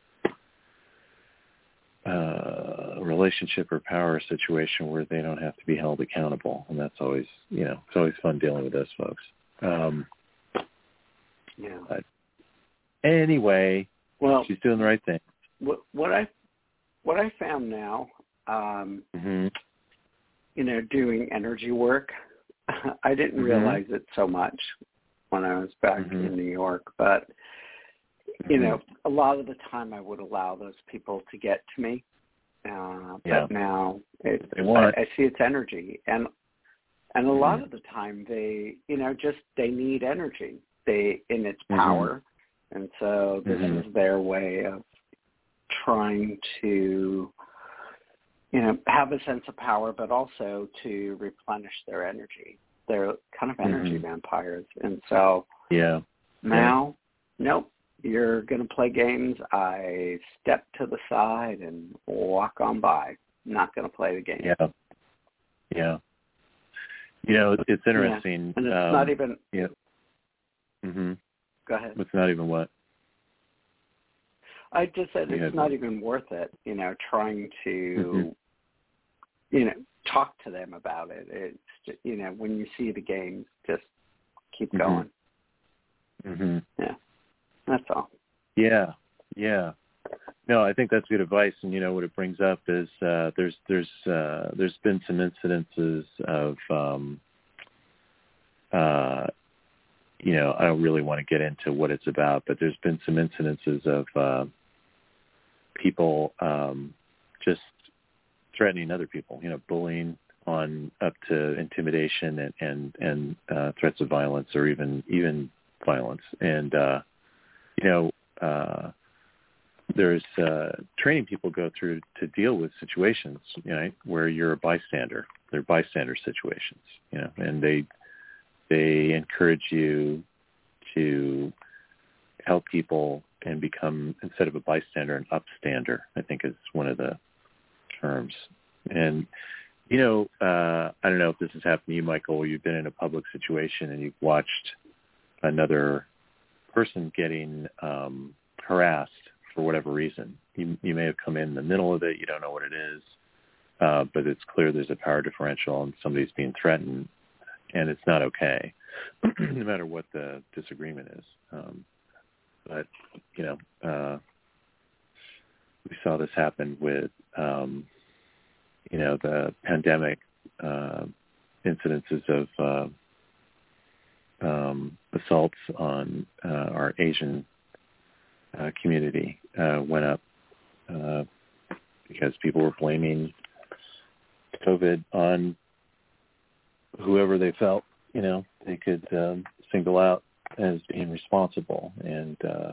[SPEAKER 2] uh, relationship or power situation where they don't have to be held accountable. And that's always, you know, it's always fun dealing with those folks. Um,
[SPEAKER 3] yeah.
[SPEAKER 2] But anyway,
[SPEAKER 3] well,
[SPEAKER 2] she's doing the right thing.
[SPEAKER 3] What, what I what I found now, um,
[SPEAKER 2] Mm-hmm.
[SPEAKER 3] you know, doing energy work, I didn't
[SPEAKER 2] Mm-hmm.
[SPEAKER 3] realize it so much when I was back
[SPEAKER 2] Mm-hmm.
[SPEAKER 3] in New York, but you know, a lot of the time I would allow those people to get to me. Uh,
[SPEAKER 2] Yeah.
[SPEAKER 3] but now it,
[SPEAKER 2] They want.
[SPEAKER 3] I, I see it's energy, and And a lot
[SPEAKER 2] Mm-hmm.
[SPEAKER 3] of the time they, you know, just they need energy they in its
[SPEAKER 2] Mm-hmm.
[SPEAKER 3] power. And so this
[SPEAKER 2] Mm-hmm.
[SPEAKER 3] is their way of trying to, you know, have a sense of power, but also to replenish their energy. They're kind of energy
[SPEAKER 2] Mm-hmm.
[SPEAKER 3] vampires. And so
[SPEAKER 2] Yeah.
[SPEAKER 3] now, yeah. nope, you're going to play games. I step to the side and walk on by. Not going to play the game.
[SPEAKER 2] Yeah. Yeah. You know, it's interesting.
[SPEAKER 3] Yeah. And it's
[SPEAKER 2] um,
[SPEAKER 3] not even.
[SPEAKER 2] Yeah. Mm-hmm.
[SPEAKER 3] Go ahead.
[SPEAKER 2] It's not even what?
[SPEAKER 3] I just said
[SPEAKER 2] You
[SPEAKER 3] it's
[SPEAKER 2] had
[SPEAKER 3] not
[SPEAKER 2] one.
[SPEAKER 3] even worth it, you know, trying to,
[SPEAKER 2] Mm-hmm.
[SPEAKER 3] you know, talk to them about it. It's, just, you know, when you see the games, just keep
[SPEAKER 2] Mm-hmm.
[SPEAKER 3] going.
[SPEAKER 2] Mm-hmm.
[SPEAKER 3] Yeah, that's all.
[SPEAKER 2] Yeah. Yeah. No, I think that's good advice. And, you know, what it brings up is uh, there's there's uh, there's been some incidences of, um, uh, you know, I don't really want to get into what it's about, but there's been some incidences of uh, people um, just threatening other people, you know, bullying on up to intimidation and, and, and uh, threats of violence or even even violence. And, uh, you know, uh, there's uh, training people go through to deal with situations, you know, where you're a bystander. They're bystander situations, you know, and they they encourage you to help people and become, instead of a bystander, an upstander, I think is one of the terms. And, you know, uh, I don't know if this has happened to you, Michael, where you've been in a public situation and you've watched another person getting um, harassed for whatever reason. You, you may have come in the middle of it. You don't know what it is, uh, but it's clear there's a power differential and somebody's being threatened, and it's not okay, no matter what the disagreement is. Um, but, you know, uh, we saw this happen with, um, you know, the pandemic uh, incidences of uh, um, assaults on uh, our Asian uh, community uh, went up uh, because people were blaming COVID on whoever they felt, you know, they could um, single out as being responsible. And uh,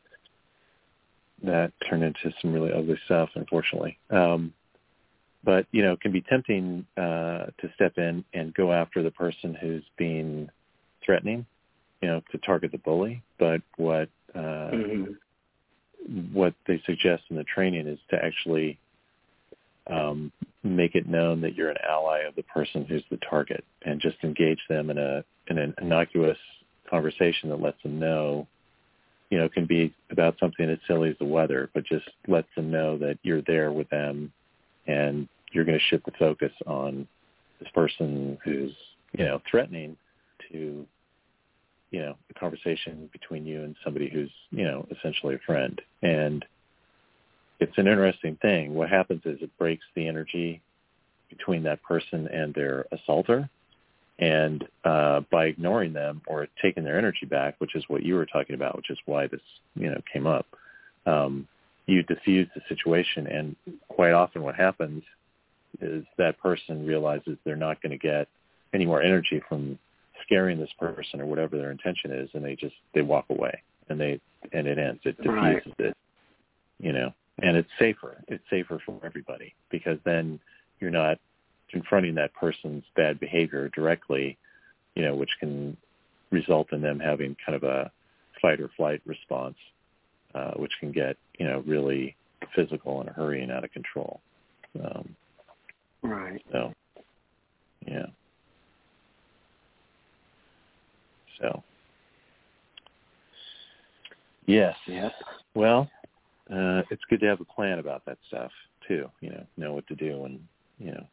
[SPEAKER 2] that turned into some really ugly stuff, unfortunately. Um, but, you know, it can be tempting uh, to step in and go after the person who's being threatening, you know, to target the bully. But what uh, mm-hmm. what they suggest in the training is to actually um, make it known that you're an ally of the person who's the target, and just engage them in a in an innocuous conversation that lets them know, you know, it can be about something as silly as the weather, but just lets them know that you're there with them and you're going to shift the focus on this person who's, you know, threatening to, you know, a conversation between you and somebody who's, you know, essentially a friend. And it's an interesting thing. What happens is it breaks the energy between that person and their assaulter. And uh, by ignoring them or taking their energy back, which is what you were talking about, which is why this, you know, came up, um, you diffuse the situation. And quite often what happens is that person realizes they're not going to get any more energy from scaring this person or whatever their intention is, and they just, they walk away, and they, and it ends. It diffuses
[SPEAKER 3] right.
[SPEAKER 2] it, you know, and it's safer. It's safer for everybody, because then you're not confronting that person's bad behavior directly, you know, which can result in them having kind of a fight or flight response, uh, which can get, you know, really physical in a hurry and out of control. Um,
[SPEAKER 3] right.
[SPEAKER 2] So, yeah. So, yes.
[SPEAKER 3] Yes.
[SPEAKER 2] Well, uh, it's good to have a plan about that stuff too. You know, know what to do, and, you know,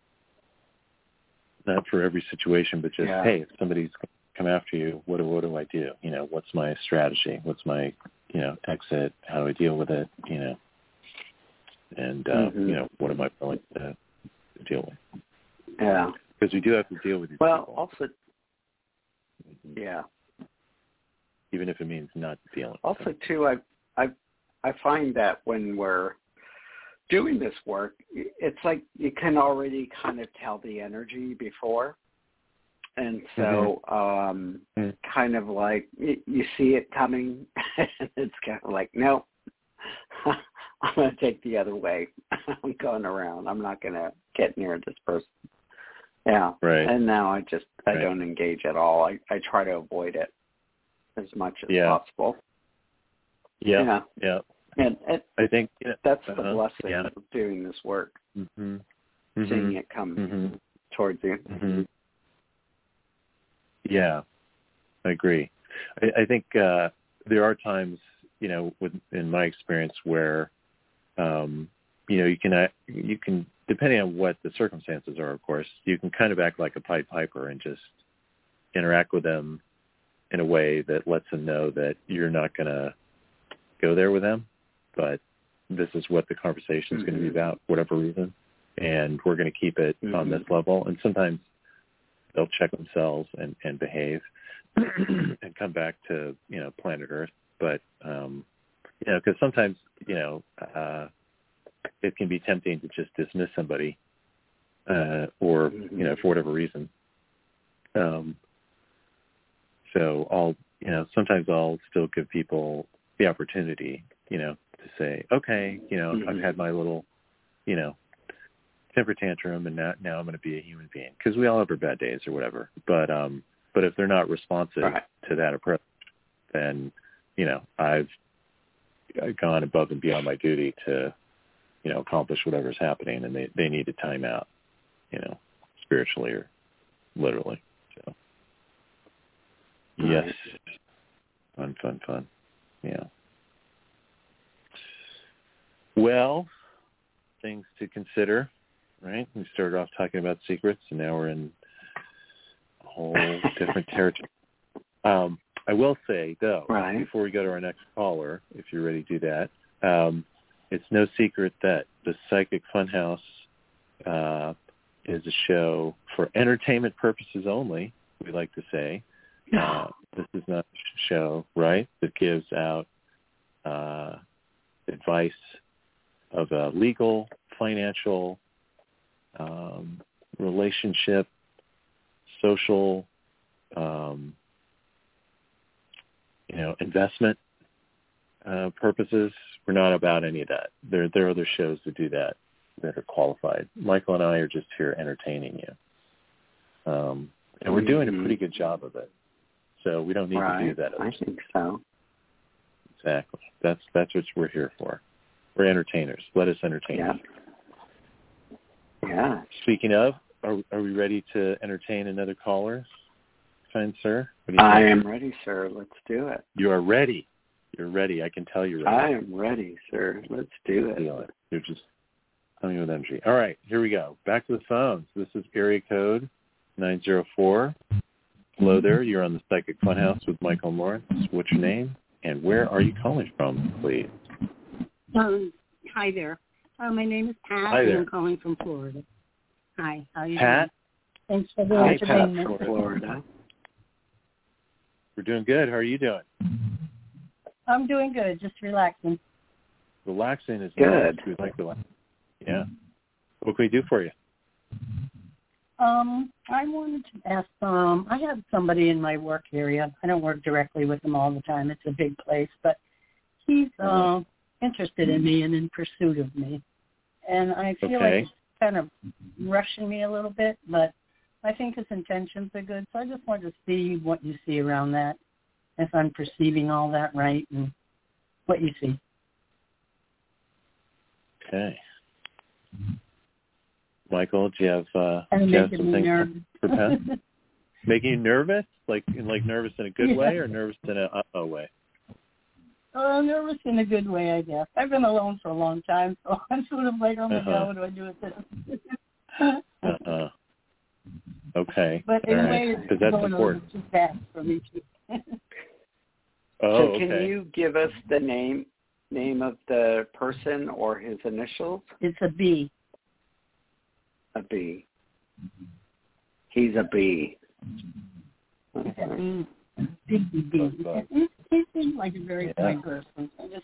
[SPEAKER 2] not for every situation, but just,
[SPEAKER 3] yeah.
[SPEAKER 2] hey, if somebody's come after you, what do, what do I do? You know, what's my strategy? What's my, you know, exit? How do I deal with it? You know, and, uh,
[SPEAKER 3] mm-hmm.
[SPEAKER 2] you know, what am I willing to, to deal with?
[SPEAKER 3] Yeah.
[SPEAKER 2] Because we do have to deal with these
[SPEAKER 3] well,
[SPEAKER 2] people.
[SPEAKER 3] also,
[SPEAKER 2] mm-hmm.
[SPEAKER 3] yeah.
[SPEAKER 2] Even if it means not dealing.
[SPEAKER 3] Also, too, I, I, I find that when we're doing this work, it's like you can already kind of tell the energy before. And so um,
[SPEAKER 2] mm-hmm.
[SPEAKER 3] kind of like you, you see it coming, and it's kind of like, no, I'm going to take the other way. I'm going around. I'm not going to get near this person. Yeah.
[SPEAKER 2] Right.
[SPEAKER 3] And now I just, I
[SPEAKER 2] right.
[SPEAKER 3] don't engage at all. I, I try to avoid it as much as
[SPEAKER 2] yeah.
[SPEAKER 3] possible.
[SPEAKER 2] Yeah.
[SPEAKER 3] Yeah.
[SPEAKER 2] Yeah.
[SPEAKER 3] And, and
[SPEAKER 2] I think yeah.
[SPEAKER 3] that's
[SPEAKER 2] uh-huh.
[SPEAKER 3] the blessing
[SPEAKER 2] yeah.
[SPEAKER 3] of doing this work,
[SPEAKER 2] mm-hmm.
[SPEAKER 3] seeing
[SPEAKER 2] Mm-hmm.
[SPEAKER 3] it come
[SPEAKER 2] mm-hmm.
[SPEAKER 3] towards you.
[SPEAKER 2] Mm-hmm. Yeah, I agree. I, I think uh, there are times, you know, with, in my experience where, um, you know, you can, uh, you can, depending on what the circumstances are, of course, you can kind of act like a Pied Piper and just interact with them in a way that lets them know that you're not going to go there with them, but this is what the conversation is mm-hmm. going to be about, for whatever reason, and we're going to keep it mm-hmm. on this level. And sometimes they'll check themselves and, and behave and come back to, you know, planet Earth. But, um, you know, because sometimes, you know, uh, it can be tempting to just dismiss somebody uh, or, mm-hmm. you know, for whatever reason. Um, so I'll, you know, sometimes I'll still give people the opportunity, you know, to say, okay, you know, mm-hmm. I've had my little, you know, temper tantrum, and now, now I'm going to be a human being, because we all have our bad days or whatever. But um, but if they're not responsive right. to that approach, then you know I've gone above and beyond my duty to you know accomplish whatever's happening, and they they need a timeout, you know, spiritually or literally. So yes, fun, fun, fun. Yeah. Well, things to consider. Right? We started off talking about secrets, and now we're in a whole different territory. Um, I will say, though,
[SPEAKER 3] right.
[SPEAKER 2] before we go to our next caller, if you're ready to do that, um, it's no secret that the Psychic Funhouse uh, is a show for entertainment purposes only, we like to say. Uh, this is not a show, right, that gives out uh, advice of a legal, financial, Um, relationship, social, um, you know, investment uh, purposes. We're not about any of that. There, there are other shows that do that that are qualified. Michael and I are just here entertaining you, um, and we're doing a pretty good job of it. So we don't need
[SPEAKER 3] right.
[SPEAKER 2] to do that.
[SPEAKER 3] I think so.
[SPEAKER 2] Exactly. That's that's what we're here for. We're entertainers. Let us entertain
[SPEAKER 3] yeah.
[SPEAKER 2] you.
[SPEAKER 3] Yeah.
[SPEAKER 2] Speaking of, are, are we ready to entertain another caller, kind sir? What do you
[SPEAKER 3] I
[SPEAKER 2] think?
[SPEAKER 3] am ready, sir. Let's do it.
[SPEAKER 2] You are ready. You're ready. I can tell you're ready.
[SPEAKER 3] I am ready, sir. Let's do it.
[SPEAKER 2] Feel it. You're just coming with energy. All right, here we go. Back to the phones. This is area code nine zero four. Hello there. You're on the Psychic Funhouse with Michael Lawrence. What's your name, and where are you calling from, please?
[SPEAKER 6] Um, hi there. Uh, my name is Pat,
[SPEAKER 2] Hi there.
[SPEAKER 6] and I'm calling from Florida. Hi, how are you
[SPEAKER 2] Pat?
[SPEAKER 6] doing? Thanks for the
[SPEAKER 3] Hi, Pat
[SPEAKER 6] entertainment.
[SPEAKER 3] from Florida.
[SPEAKER 2] We're doing good. How are you doing?
[SPEAKER 6] I'm doing good, just relaxing.
[SPEAKER 2] Relaxing is
[SPEAKER 3] good.
[SPEAKER 2] Nice. We like relaxing. Yeah. What can we do for you?
[SPEAKER 6] Um, I wanted to ask, um, I have somebody in my work area. I don't work directly with him all the time. It's a big place, but he's uh, interested in me and in pursuit of me. And I feel
[SPEAKER 2] okay.
[SPEAKER 6] like it's kind of rushing me a little bit, but I think his intentions are good. So I just wanted to see what you see around that, if I'm perceiving all that right and what you see.
[SPEAKER 2] Okay. Michael, do you have, uh, do
[SPEAKER 6] And
[SPEAKER 2] you have
[SPEAKER 6] making
[SPEAKER 2] some
[SPEAKER 6] me
[SPEAKER 2] things
[SPEAKER 6] nervous.
[SPEAKER 2] for Pat? Making you nervous? Like, like nervous in a good
[SPEAKER 6] Yeah.
[SPEAKER 2] way or nervous in a uh-oh way?
[SPEAKER 6] Oh, nervous in a good way, I guess. I've been alone for a long time, so I'm sort of like, oh my
[SPEAKER 2] Uh-huh.
[SPEAKER 6] God, what do I do with this?
[SPEAKER 2] Uh-uh. Okay.
[SPEAKER 6] But
[SPEAKER 2] All
[SPEAKER 6] anyway,
[SPEAKER 2] right.
[SPEAKER 6] it's
[SPEAKER 2] that's
[SPEAKER 6] going
[SPEAKER 2] important.
[SPEAKER 6] a little too fast for me.
[SPEAKER 2] Oh,
[SPEAKER 3] so can
[SPEAKER 2] okay.
[SPEAKER 3] you give us the name name of the person or his initials?
[SPEAKER 6] It's a B.
[SPEAKER 3] A B. He's a B.
[SPEAKER 6] It's a
[SPEAKER 3] Okay.
[SPEAKER 6] B. Big B. B. He, he seems like a very
[SPEAKER 2] Yeah.
[SPEAKER 6] kind person. So just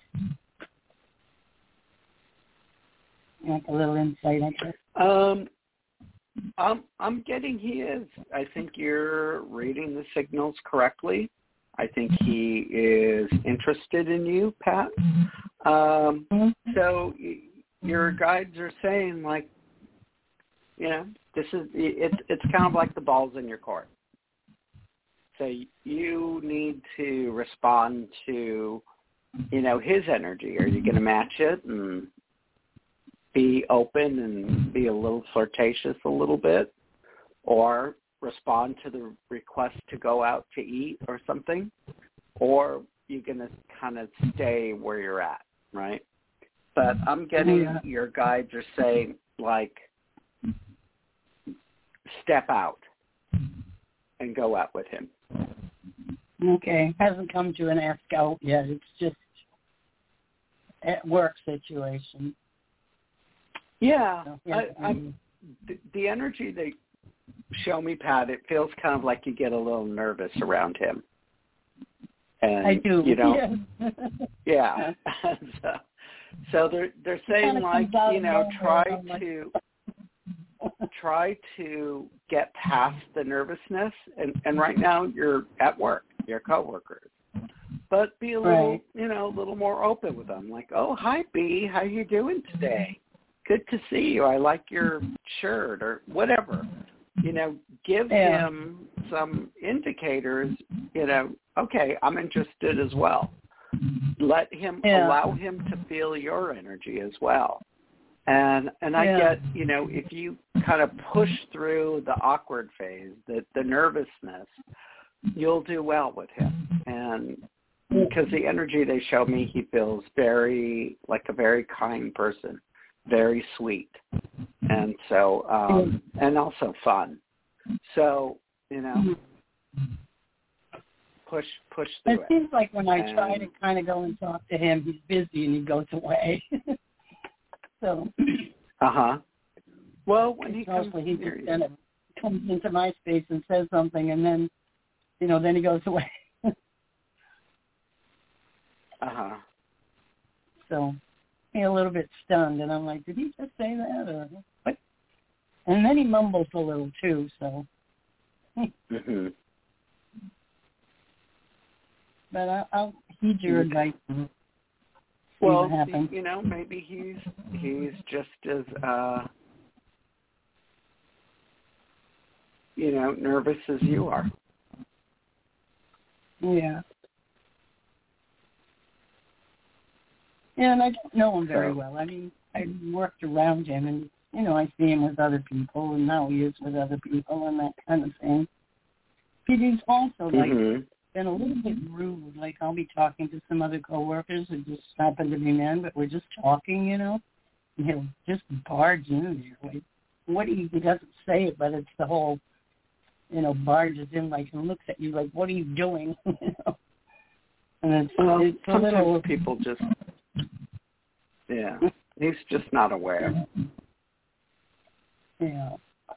[SPEAKER 6] like a little insight, I guess.
[SPEAKER 3] Um, Um, I'm getting he is. I think you're reading the signals correctly. I think he is interested in you, Pat. Um, so y- your guides are saying, like, you know, this is it's it's kind of like the ball's in your court. So you need to respond to, you know, his energy. Are you going to match it and be open and be a little flirtatious a little bit, or respond to the request to go out to eat or something, or you're going to kind of stay where you're at, right? But I'm getting
[SPEAKER 6] Yeah.
[SPEAKER 3] your guides are saying, like, step out and go out with him.
[SPEAKER 6] Okay. Hasn't come to an ask out yet. It's just at work situation.
[SPEAKER 3] Yeah,
[SPEAKER 6] So, yeah,
[SPEAKER 3] I, I'm, the, the energy they show me, Pat, it feels kind of like you get a little nervous around him. And,
[SPEAKER 6] I do.
[SPEAKER 3] You know,
[SPEAKER 6] yeah.
[SPEAKER 3] yeah. so, so they're they're saying, like, you know, try to try to get past the nervousness. And, and right now you're at work, your coworkers. But be a little,
[SPEAKER 6] Right.
[SPEAKER 3] you know, a little more open with them. Like, oh, hi, B, how you doing today? Good to see you. I like your shirt or whatever. You know, give
[SPEAKER 6] Yeah.
[SPEAKER 3] him some indicators, you know, okay, I'm interested as well. Let him,
[SPEAKER 6] Yeah.
[SPEAKER 3] allow him to feel your energy as well. And and I
[SPEAKER 6] Yeah.
[SPEAKER 3] get, you know, if you kind of push through the awkward phase, the, the nervousness, you'll do well with him. And because the energy they show me, he feels very, like a very kind person, very sweet. And so, um, and also fun. So, you know, push, push through
[SPEAKER 6] It
[SPEAKER 3] it.
[SPEAKER 6] seems like when I
[SPEAKER 3] And-
[SPEAKER 6] try to kind of go and talk to him, he's busy and he goes away. So
[SPEAKER 3] Uh-huh. Well, when he comes
[SPEAKER 6] mostly he
[SPEAKER 3] near
[SPEAKER 6] just
[SPEAKER 3] you.
[SPEAKER 6] kind of comes into my space and says something, and then, you know, then he goes away.
[SPEAKER 3] Uh-huh.
[SPEAKER 6] So I'm a little bit stunned, and I'm like, did he just say that or what? And then he mumbles a little too. So,
[SPEAKER 3] Mm-hmm.
[SPEAKER 6] but I, I'll heed your advice. And see
[SPEAKER 3] Well,
[SPEAKER 6] what happens.
[SPEAKER 3] you know, maybe he's he's just as uh, you know, nervous as you are.
[SPEAKER 6] Yeah. Yeah, and I don't know him very
[SPEAKER 3] So-
[SPEAKER 6] well. I mean, I worked around him, and, you know, I see him with other people, and now he is with other people and that kind of thing. But he's also, like,
[SPEAKER 3] Mm-hmm.
[SPEAKER 6] been a little bit rude. Like, I'll be talking to some other coworkers who just happen to be men, but we're just talking, you know, and he'll just barge in there. Like, what he, he doesn't say it, but it's the whole, you know, barges in, like, and looks at you like, what are you doing? You know? And it's,
[SPEAKER 3] Well,
[SPEAKER 6] it's a
[SPEAKER 3] sometimes
[SPEAKER 6] little...
[SPEAKER 3] people just, yeah, he's just not aware.
[SPEAKER 6] Yeah.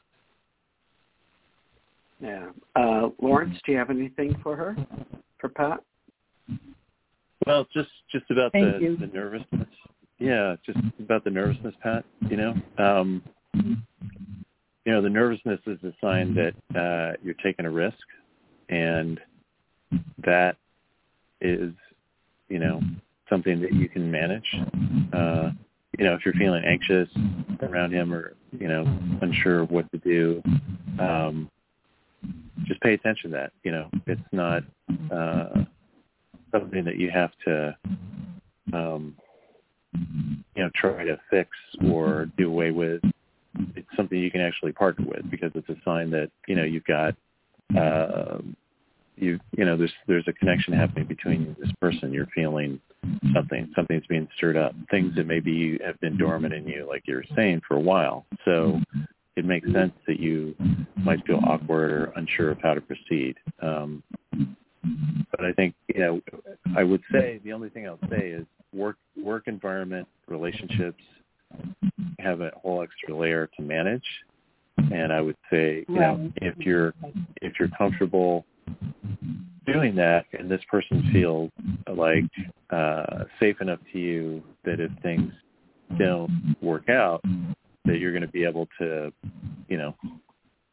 [SPEAKER 3] Yeah. Uh, Lawrence, do you have anything for her, for Pat?
[SPEAKER 2] Well, just just about
[SPEAKER 6] Thank
[SPEAKER 2] the,
[SPEAKER 6] you.
[SPEAKER 2] the nervousness. Yeah, just about the nervousness, Pat. You know, um, you know, the nervousness is a sign that uh, you're taking a risk, and that is, you know, something that you can manage. Uh, you know, if you're feeling anxious around him or, you know, unsure of what to do, um, just pay attention to that. You know, it's not uh, something that you have to, um, you know, try to fix or do away with. It's something you can actually partner with, because it's a sign that, you know, you've got, uh, you, you know, there's there's a connection happening between you and this person. You're feeling something, something's being stirred up, things that maybe have been dormant in you, like you were saying, for a while. So it makes sense that you might feel awkward or unsure of how to proceed. Um, but I think, you know, I would say the only thing I would say is work work environment, relationships have a whole extra layer to manage. And I would say, you know, if you're if you're comfortable doing that, and this person feels like uh, safe enough to you that if things don't work out, that you're going to be able to, you know,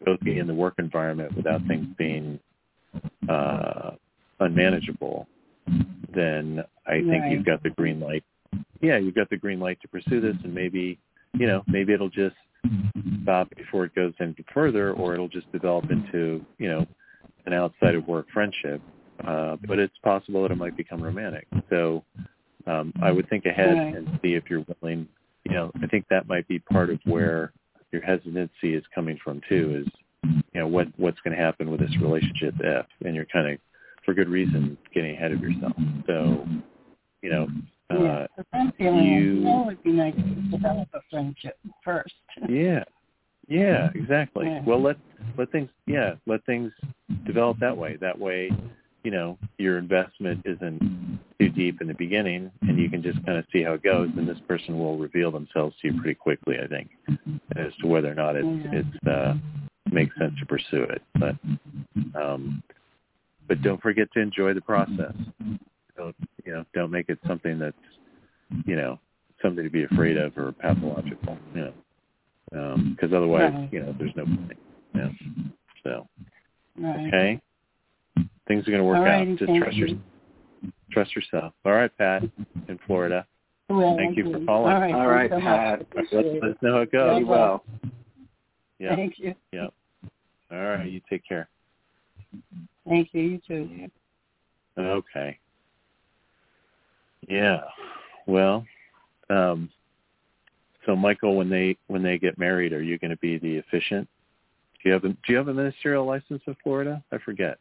[SPEAKER 2] both be in the work environment without things being uh, unmanageable, then I think
[SPEAKER 6] Right.
[SPEAKER 2] you've got the green light. Yeah, you've got the green light to pursue this, and maybe, you know, maybe it'll just stop before it goes any further, or it'll just develop into, you know, an outside of work friendship. Uh, but it's possible that it might become romantic. So um, I would think ahead
[SPEAKER 6] Right.
[SPEAKER 2] and see if you're willing. You know, I think that might be part of where your hesitancy is coming from too. Is, you know, what what's going to happen with this relationship if, and you're kind of, for good reason, getting ahead of yourself. So, you know, uh,
[SPEAKER 6] yeah, 'cause I'm feeling
[SPEAKER 2] you,
[SPEAKER 6] like, oh, it'd be nice to develop a friendship first.
[SPEAKER 2] yeah, yeah, exactly.
[SPEAKER 6] Yeah.
[SPEAKER 2] Well, let let things, yeah, let things develop that way. That way, you know, your investment isn't too deep in the beginning, and you can just kind of see how it goes. And this person will reveal themselves to you pretty quickly, I think, as to whether or not it's
[SPEAKER 6] Yeah.
[SPEAKER 2] it's uh, makes sense to pursue it. But um, but don't forget to enjoy the process. Don't, you know, don't make it something that's, you know, something to be afraid of or pathological. You know, because um, otherwise,
[SPEAKER 6] Right.
[SPEAKER 2] you know, there's no point. You know? So,
[SPEAKER 6] Right.
[SPEAKER 2] okay, things are going to work
[SPEAKER 6] Alrighty,
[SPEAKER 2] out. Just
[SPEAKER 6] thank
[SPEAKER 2] trust
[SPEAKER 6] you.
[SPEAKER 2] your, trust yourself. All right, Pat, in Florida.
[SPEAKER 6] Well,
[SPEAKER 2] Thank you for
[SPEAKER 6] okay.
[SPEAKER 2] calling.
[SPEAKER 6] All right,
[SPEAKER 3] All right,
[SPEAKER 6] thanks so much.
[SPEAKER 3] Pat.
[SPEAKER 2] Let's,
[SPEAKER 6] Appreciate
[SPEAKER 2] let
[SPEAKER 6] it.
[SPEAKER 2] us know how it goes.
[SPEAKER 3] Be well.
[SPEAKER 2] Yeah.
[SPEAKER 6] Thank you.
[SPEAKER 2] Yeah. All right. You take care.
[SPEAKER 6] Thank you. You too.
[SPEAKER 2] Okay. Yeah. Well, um, so Michael, when they when they get married, are you going to be the officiant? Do you have a Do you have a ministerial license in Florida? I forget.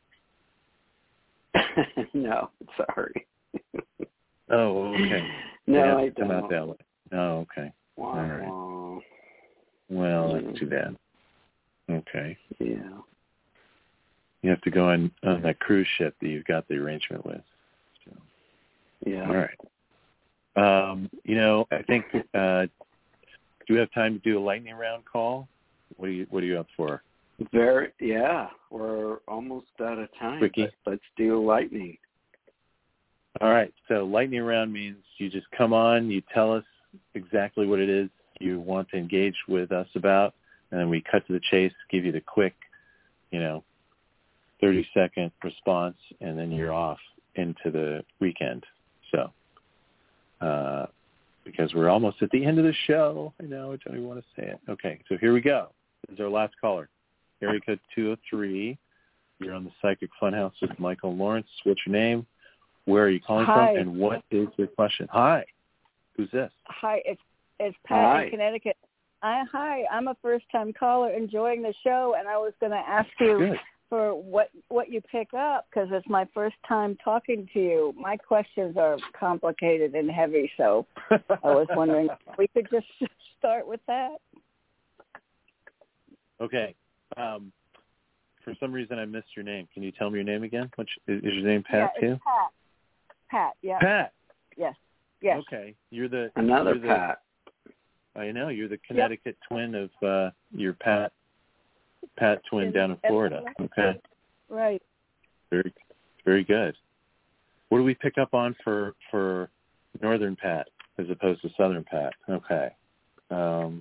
[SPEAKER 3] No, sorry.
[SPEAKER 2] Oh, okay.
[SPEAKER 3] No,
[SPEAKER 2] They have
[SPEAKER 3] I
[SPEAKER 2] to come
[SPEAKER 3] don't.
[SPEAKER 2] out that way. Oh, okay.
[SPEAKER 3] Wah,
[SPEAKER 2] All right.
[SPEAKER 3] wah.
[SPEAKER 2] Well, that's too bad. Okay.
[SPEAKER 3] Yeah.
[SPEAKER 2] You have to go on, on that cruise ship that you've got the arrangement with. So.
[SPEAKER 3] Yeah.
[SPEAKER 2] All right. Um, you know, I think, uh, do we have time to do a lightning round call? What are you What are you up for?
[SPEAKER 3] Very. Yeah, we're almost out of time.
[SPEAKER 2] Quickie.
[SPEAKER 3] But let's do lightning.
[SPEAKER 2] All right. So lightning round means you just come on, you tell us exactly what it is you want to engage with us about, and then we cut to the chase, give you the quick, you know, thirty-second response, and then you're off into the weekend. So, uh, because we're almost at the end of the show. I know, I don't even want to say it. Okay, so here we go. This is our last caller. Area code two oh three. You're on the Psychic Funhouse with Michael Lawrence. What's your name? Where are you calling
[SPEAKER 7] Hi.
[SPEAKER 2] from? And what is your question? Hi. Who's this?
[SPEAKER 7] Hi, it's it's Pat
[SPEAKER 3] Hi.
[SPEAKER 7] in Connecticut. I, hi, I'm a first-time caller enjoying the show, and I was going to ask you
[SPEAKER 2] Good.
[SPEAKER 7] for what what you pick up because it's my first time talking to you. My questions are complicated and heavy, so I was wondering if we could just start with that.
[SPEAKER 2] Okay. Um, for some reason, I missed your name. Can you tell me your name again? Which, is your name Pat
[SPEAKER 7] yeah,
[SPEAKER 2] too?
[SPEAKER 7] it's Pat. Pat, yeah.
[SPEAKER 2] Pat.
[SPEAKER 7] Yes. Yes.
[SPEAKER 2] Okay. You're the
[SPEAKER 3] Another
[SPEAKER 2] you're the,
[SPEAKER 3] Pat.
[SPEAKER 2] I know you're the Connecticut twin of uh, your Pat Pat twin down in Florida. Okay.
[SPEAKER 7] Right.
[SPEAKER 2] Very very good. What do we pick up on for for Northern Pat as opposed to Southern Pat? Okay. Um,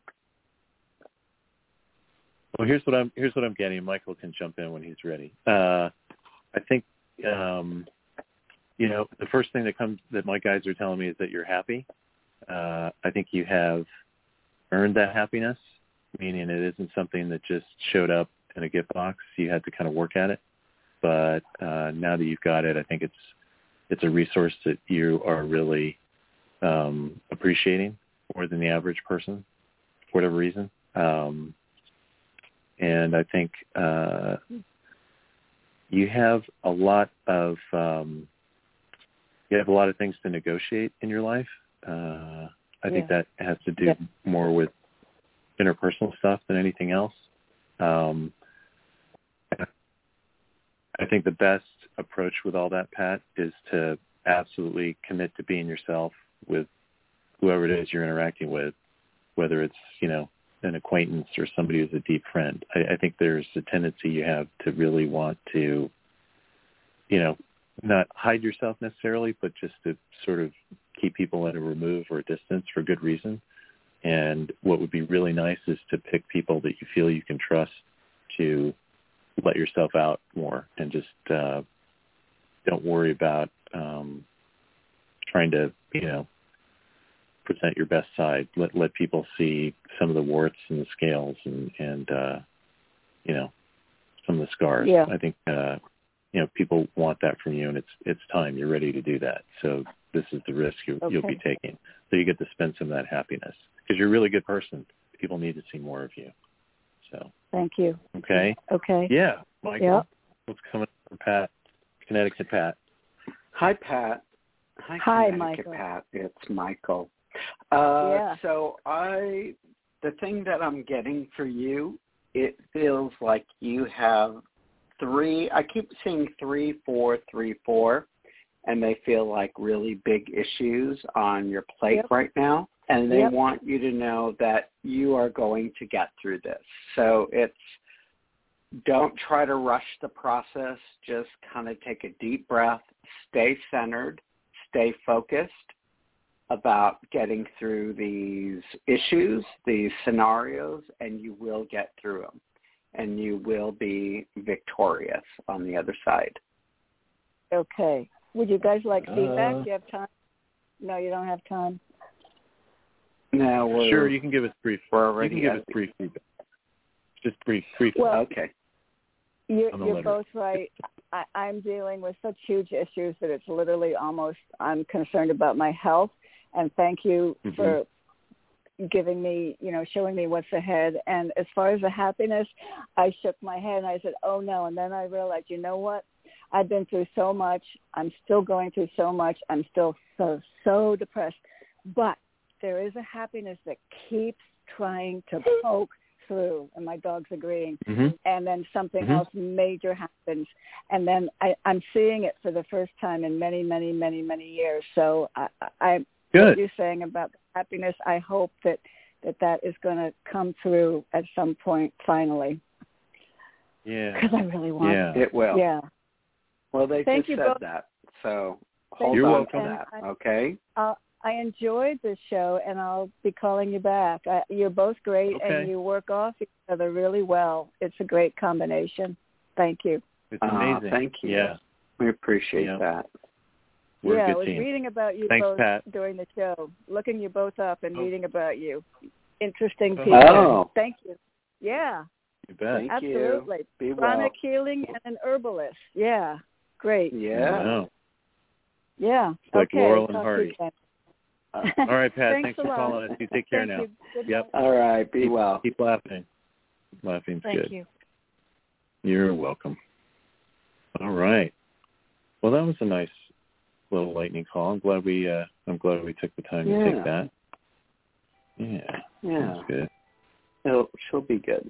[SPEAKER 2] well, here's what I'm here's what I'm getting. Michael can jump in when he's ready. Uh, I think um, you know the first thing that comes that my guides are telling me is that you're happy. Uh, I think you have earned that happiness, meaning it isn't something that just showed up in a gift box. You had to kind of work at it. But uh, now that you've got it, I think it's it's a resource that you are really um, appreciating more than the average person for whatever reason. Um, and I think uh, you have a lot of um, you have a lot of things to negotiate in your life. Uh, I think
[SPEAKER 7] Yeah.
[SPEAKER 2] that has to do
[SPEAKER 7] Yeah.
[SPEAKER 2] more with interpersonal stuff than anything else. Um, I think the best approach with all that, Pat, is to absolutely commit to being yourself with whoever it is you're interacting with, whether it's, you know, an acquaintance or somebody who's a deep friend. I, I think there's a tendency you have to really want to, you know, not hide yourself necessarily, but just to sort of keep people at a remove or a distance for good reason. And what would be really nice is to pick people that you feel you can trust to let yourself out more and just uh, don't worry about um, trying to, you know, present your best side. Let let people see some of the warts and the scales and, and uh, you know, some of the scars.
[SPEAKER 7] Yeah.
[SPEAKER 2] I think, uh, you know, people want that from you, and it's it's time. You're ready to do that. So this is the risk you,
[SPEAKER 7] Okay.
[SPEAKER 2] you'll be taking. So you get to spend some of that happiness because you're a really good person. People need to see more of you. So
[SPEAKER 7] Thank you.
[SPEAKER 2] okay,
[SPEAKER 7] Okay.
[SPEAKER 2] yeah, Michael,
[SPEAKER 7] Yep.
[SPEAKER 2] what's coming up from Pat, Connecticut Pat?
[SPEAKER 3] Hi, Pat. Hi,
[SPEAKER 7] Hi,
[SPEAKER 3] Connecticut
[SPEAKER 7] Michael.
[SPEAKER 3] Pat. It's Michael. Uh,
[SPEAKER 7] Yeah.
[SPEAKER 3] So I, the thing that I'm getting for you, it feels like you have three. I keep seeing three, four, three, four, and they feel like really big issues on your plate
[SPEAKER 7] Yep.
[SPEAKER 3] right now. And they
[SPEAKER 7] Yep.
[SPEAKER 3] want you to know that you are going to get through this. So it's, don't try to rush the process. Just kind of take a deep breath, stay centered, stay focused about getting through these issues, these scenarios, and you will get through them. And you will be victorious on the other side.
[SPEAKER 7] Okay. Would you guys like feedback?
[SPEAKER 2] Uh,
[SPEAKER 7] Do you have time? No, you don't have time.
[SPEAKER 3] No, we're,
[SPEAKER 2] Sure, you can give us brief.
[SPEAKER 3] we're
[SPEAKER 2] You
[SPEAKER 3] already
[SPEAKER 2] can give
[SPEAKER 3] at
[SPEAKER 2] us brief feedback. Just brief, brief.
[SPEAKER 7] Well,
[SPEAKER 3] okay.
[SPEAKER 7] You're,
[SPEAKER 2] On the
[SPEAKER 7] you're
[SPEAKER 2] letter.
[SPEAKER 7] both right. I, I'm dealing with such huge issues that it's literally almost, I'm concerned about my health. And thank you
[SPEAKER 2] Mhm.
[SPEAKER 7] for giving me, you know, showing me what's ahead. And as far as the happiness, I shook my head and I said, oh, no. And then I realized, you know what? I've been through so much. I'm still going through so much. I'm still so, so depressed. But there is a happiness that keeps trying to poke through, and my dog's agreeing.
[SPEAKER 2] Mm-hmm.
[SPEAKER 7] And then something
[SPEAKER 2] Mhm.
[SPEAKER 7] else major happens. And then I, I'm seeing it for the first time in many, many, many, many years. So I, I
[SPEAKER 2] Good.
[SPEAKER 7] what you're saying about happiness, I hope that that, that is going to come through at some point finally.
[SPEAKER 2] Yeah.
[SPEAKER 7] Because I really want
[SPEAKER 2] Yeah.
[SPEAKER 3] It will.
[SPEAKER 7] Yeah.
[SPEAKER 3] Well, they
[SPEAKER 7] Thank
[SPEAKER 3] just
[SPEAKER 7] you
[SPEAKER 3] said
[SPEAKER 7] both.
[SPEAKER 3] that. So
[SPEAKER 7] Thank
[SPEAKER 3] hold
[SPEAKER 2] You're
[SPEAKER 3] on
[SPEAKER 2] welcome.
[SPEAKER 3] to that,
[SPEAKER 7] And I-
[SPEAKER 3] okay?
[SPEAKER 7] Uh, I enjoyed this show, and I'll be calling you back. I, you're both great,
[SPEAKER 2] Okay.
[SPEAKER 7] and you work off each other really well. It's a great combination. Thank you.
[SPEAKER 2] It's
[SPEAKER 3] Uh,
[SPEAKER 2] amazing.
[SPEAKER 3] thank you.
[SPEAKER 2] Yeah.
[SPEAKER 3] We appreciate
[SPEAKER 2] Yeah.
[SPEAKER 3] that.
[SPEAKER 2] We're
[SPEAKER 7] yeah,
[SPEAKER 2] a
[SPEAKER 7] I
[SPEAKER 2] good
[SPEAKER 7] was
[SPEAKER 2] team.
[SPEAKER 7] reading about you
[SPEAKER 2] Thanks,
[SPEAKER 7] both
[SPEAKER 2] Pat.
[SPEAKER 7] during the show, looking you both up and
[SPEAKER 2] Oh.
[SPEAKER 7] reading about you. Interesting
[SPEAKER 2] Oh.
[SPEAKER 7] people.
[SPEAKER 3] Oh.
[SPEAKER 7] Thank you. Yeah,
[SPEAKER 2] You bet.
[SPEAKER 3] Thank
[SPEAKER 7] absolutely.
[SPEAKER 3] you. Be well.
[SPEAKER 7] Chronic healing and an herbalist. Yeah, great.
[SPEAKER 3] Yeah.
[SPEAKER 2] Wow.
[SPEAKER 7] Yeah.
[SPEAKER 2] Like
[SPEAKER 7] okay.
[SPEAKER 2] Laurel and
[SPEAKER 7] Talk to you
[SPEAKER 2] Hardy.
[SPEAKER 7] again.
[SPEAKER 2] All right, Pat.
[SPEAKER 7] Thanks
[SPEAKER 2] Thanks
[SPEAKER 7] a
[SPEAKER 2] for
[SPEAKER 7] lot.
[SPEAKER 2] calling us. You take care
[SPEAKER 7] Thank
[SPEAKER 2] now.
[SPEAKER 7] you. Good
[SPEAKER 2] Yep.
[SPEAKER 7] night.
[SPEAKER 3] All right. Be
[SPEAKER 2] keep,
[SPEAKER 3] well.
[SPEAKER 2] Keep laughing. Laughing's
[SPEAKER 7] Thank
[SPEAKER 2] good.
[SPEAKER 7] you.
[SPEAKER 2] You're welcome. All right. Well, that was a nice little lightning call. I'm glad we. Uh, I'm glad we took the time
[SPEAKER 3] Yeah.
[SPEAKER 2] to take that. Yeah.
[SPEAKER 3] Yeah.
[SPEAKER 2] That's good.
[SPEAKER 3] She'll, she'll be good.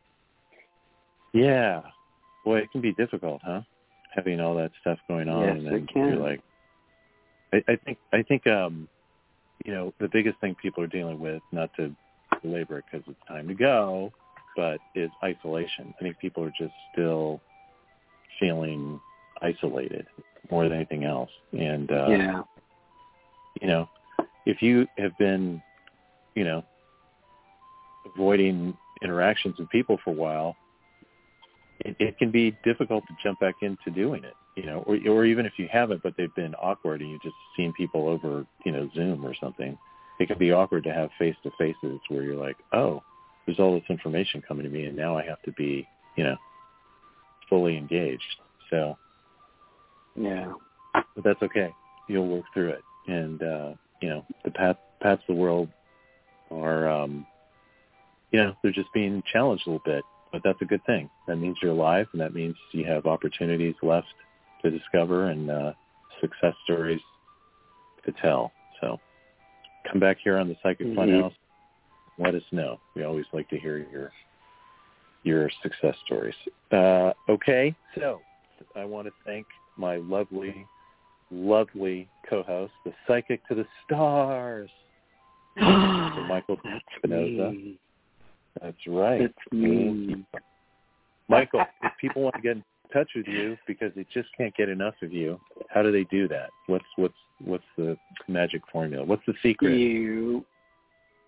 [SPEAKER 2] Yeah. Boy, it can be difficult, huh? Having all that stuff going on,
[SPEAKER 3] Yes,
[SPEAKER 2] and then
[SPEAKER 3] it can.
[SPEAKER 2] you're like, I, I think, I think, um, you know, the biggest thing people are dealing with, not to belabor it because it's time to go, but is isolation. I think people are just still feeling isolated more than anything else, and uh,
[SPEAKER 3] Yeah.
[SPEAKER 2] you know, if you have been, you know, avoiding interactions with people for a while, it, it can be difficult to jump back into doing it, you know, or, or even if you haven't, but they've been awkward and you've just seen people over, you know, Zoom or something, it can be awkward to have face-to-faces where you're like, oh, there's all this information coming to me and now I have to be, you know, fully engaged. So,
[SPEAKER 3] Yeah.
[SPEAKER 2] but that's okay. You'll work through it. And, uh, you know, the Pat, Pats of the world are, um, you know, they're just being challenged a little bit, but that's a good thing. That means you're alive, and that means you have opportunities left to discover and uh, success stories to tell. So come back here on the Psychic
[SPEAKER 3] Mm-hmm.
[SPEAKER 2] Funhouse. Let us know. We always like to hear your your success stories. Uh, okay, so I want to thank my lovely, lovely co-host, the Psychic to the Stars, Mister Michael Spinoza.
[SPEAKER 3] Me.
[SPEAKER 2] That's right.
[SPEAKER 3] It's me.
[SPEAKER 2] Michael, if people want to get in touch with you because they just can't get enough of you, how do they do that? What's what's what's the magic formula? What's the secret?
[SPEAKER 3] You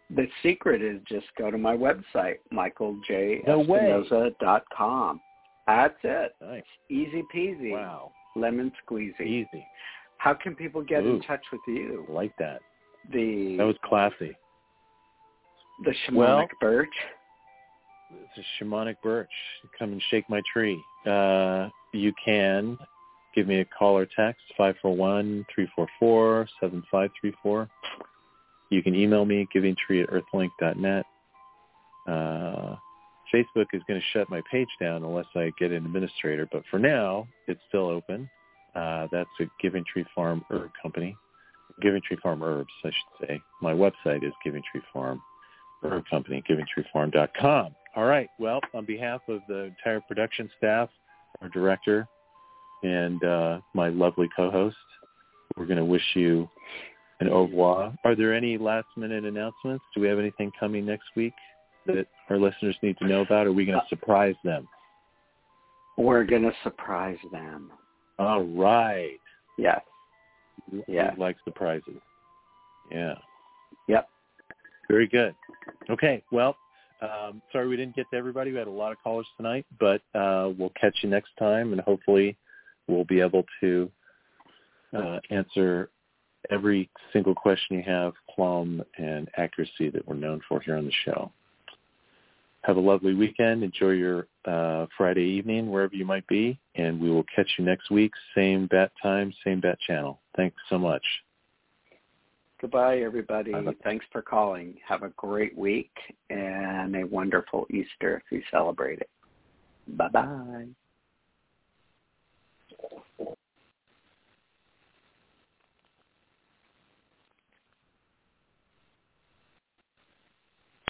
[SPEAKER 3] the secret is just go to my website, michael j
[SPEAKER 2] No
[SPEAKER 3] espinoza dot com. That's it.
[SPEAKER 2] Nice.
[SPEAKER 3] Easy peasy.
[SPEAKER 2] Wow.
[SPEAKER 3] Lemon squeezy.
[SPEAKER 2] Easy.
[SPEAKER 3] How can people get
[SPEAKER 2] Ooh.
[SPEAKER 3] in touch with you?
[SPEAKER 2] I like that.
[SPEAKER 3] The
[SPEAKER 2] That was classy.
[SPEAKER 3] the shamanic
[SPEAKER 2] Well,
[SPEAKER 3] birch.
[SPEAKER 2] It's a shamanic birch. Come and shake my tree. Uh, you can give me a call or text, five four one, three four four, seven five three four. You can email me, givingtree at earthlink dot net. Uh, Facebook is going to shut my page down unless I get an administrator, but for now, it's still open. Uh, that's a Giving Tree Farm Herb Company. Giving Tree Farm Herbs, I should say. My website is Giving Tree Farm Herb Company, giving tree farm dot com. All right. Well, on behalf of the entire production staff, our director, and uh, my lovely co-host, we're going to wish you an au revoir. Are there any last-minute announcements? Do we have anything coming next week that our listeners need to know about? Or are we going to surprise them?
[SPEAKER 3] We're going to surprise them.
[SPEAKER 2] All right.
[SPEAKER 3] Yes.
[SPEAKER 2] Yeah. We like surprises. Yeah.
[SPEAKER 3] Yep.
[SPEAKER 2] Very good. Okay. Well, um, sorry we didn't get to everybody. We had a lot of callers tonight, but uh, we'll catch you next time, and hopefully we'll be able to uh, answer every single question you have, plumb and accuracy that we're known for here on the show. Have a lovely weekend. Enjoy your uh, Friday evening, wherever you might be, and we will catch you next week. Same bat time, same bat channel. Thanks so much.
[SPEAKER 3] Goodbye, everybody.
[SPEAKER 2] Bye-bye.
[SPEAKER 3] Thanks for calling. Have a great week and a wonderful Easter if you celebrate it. Bye-bye.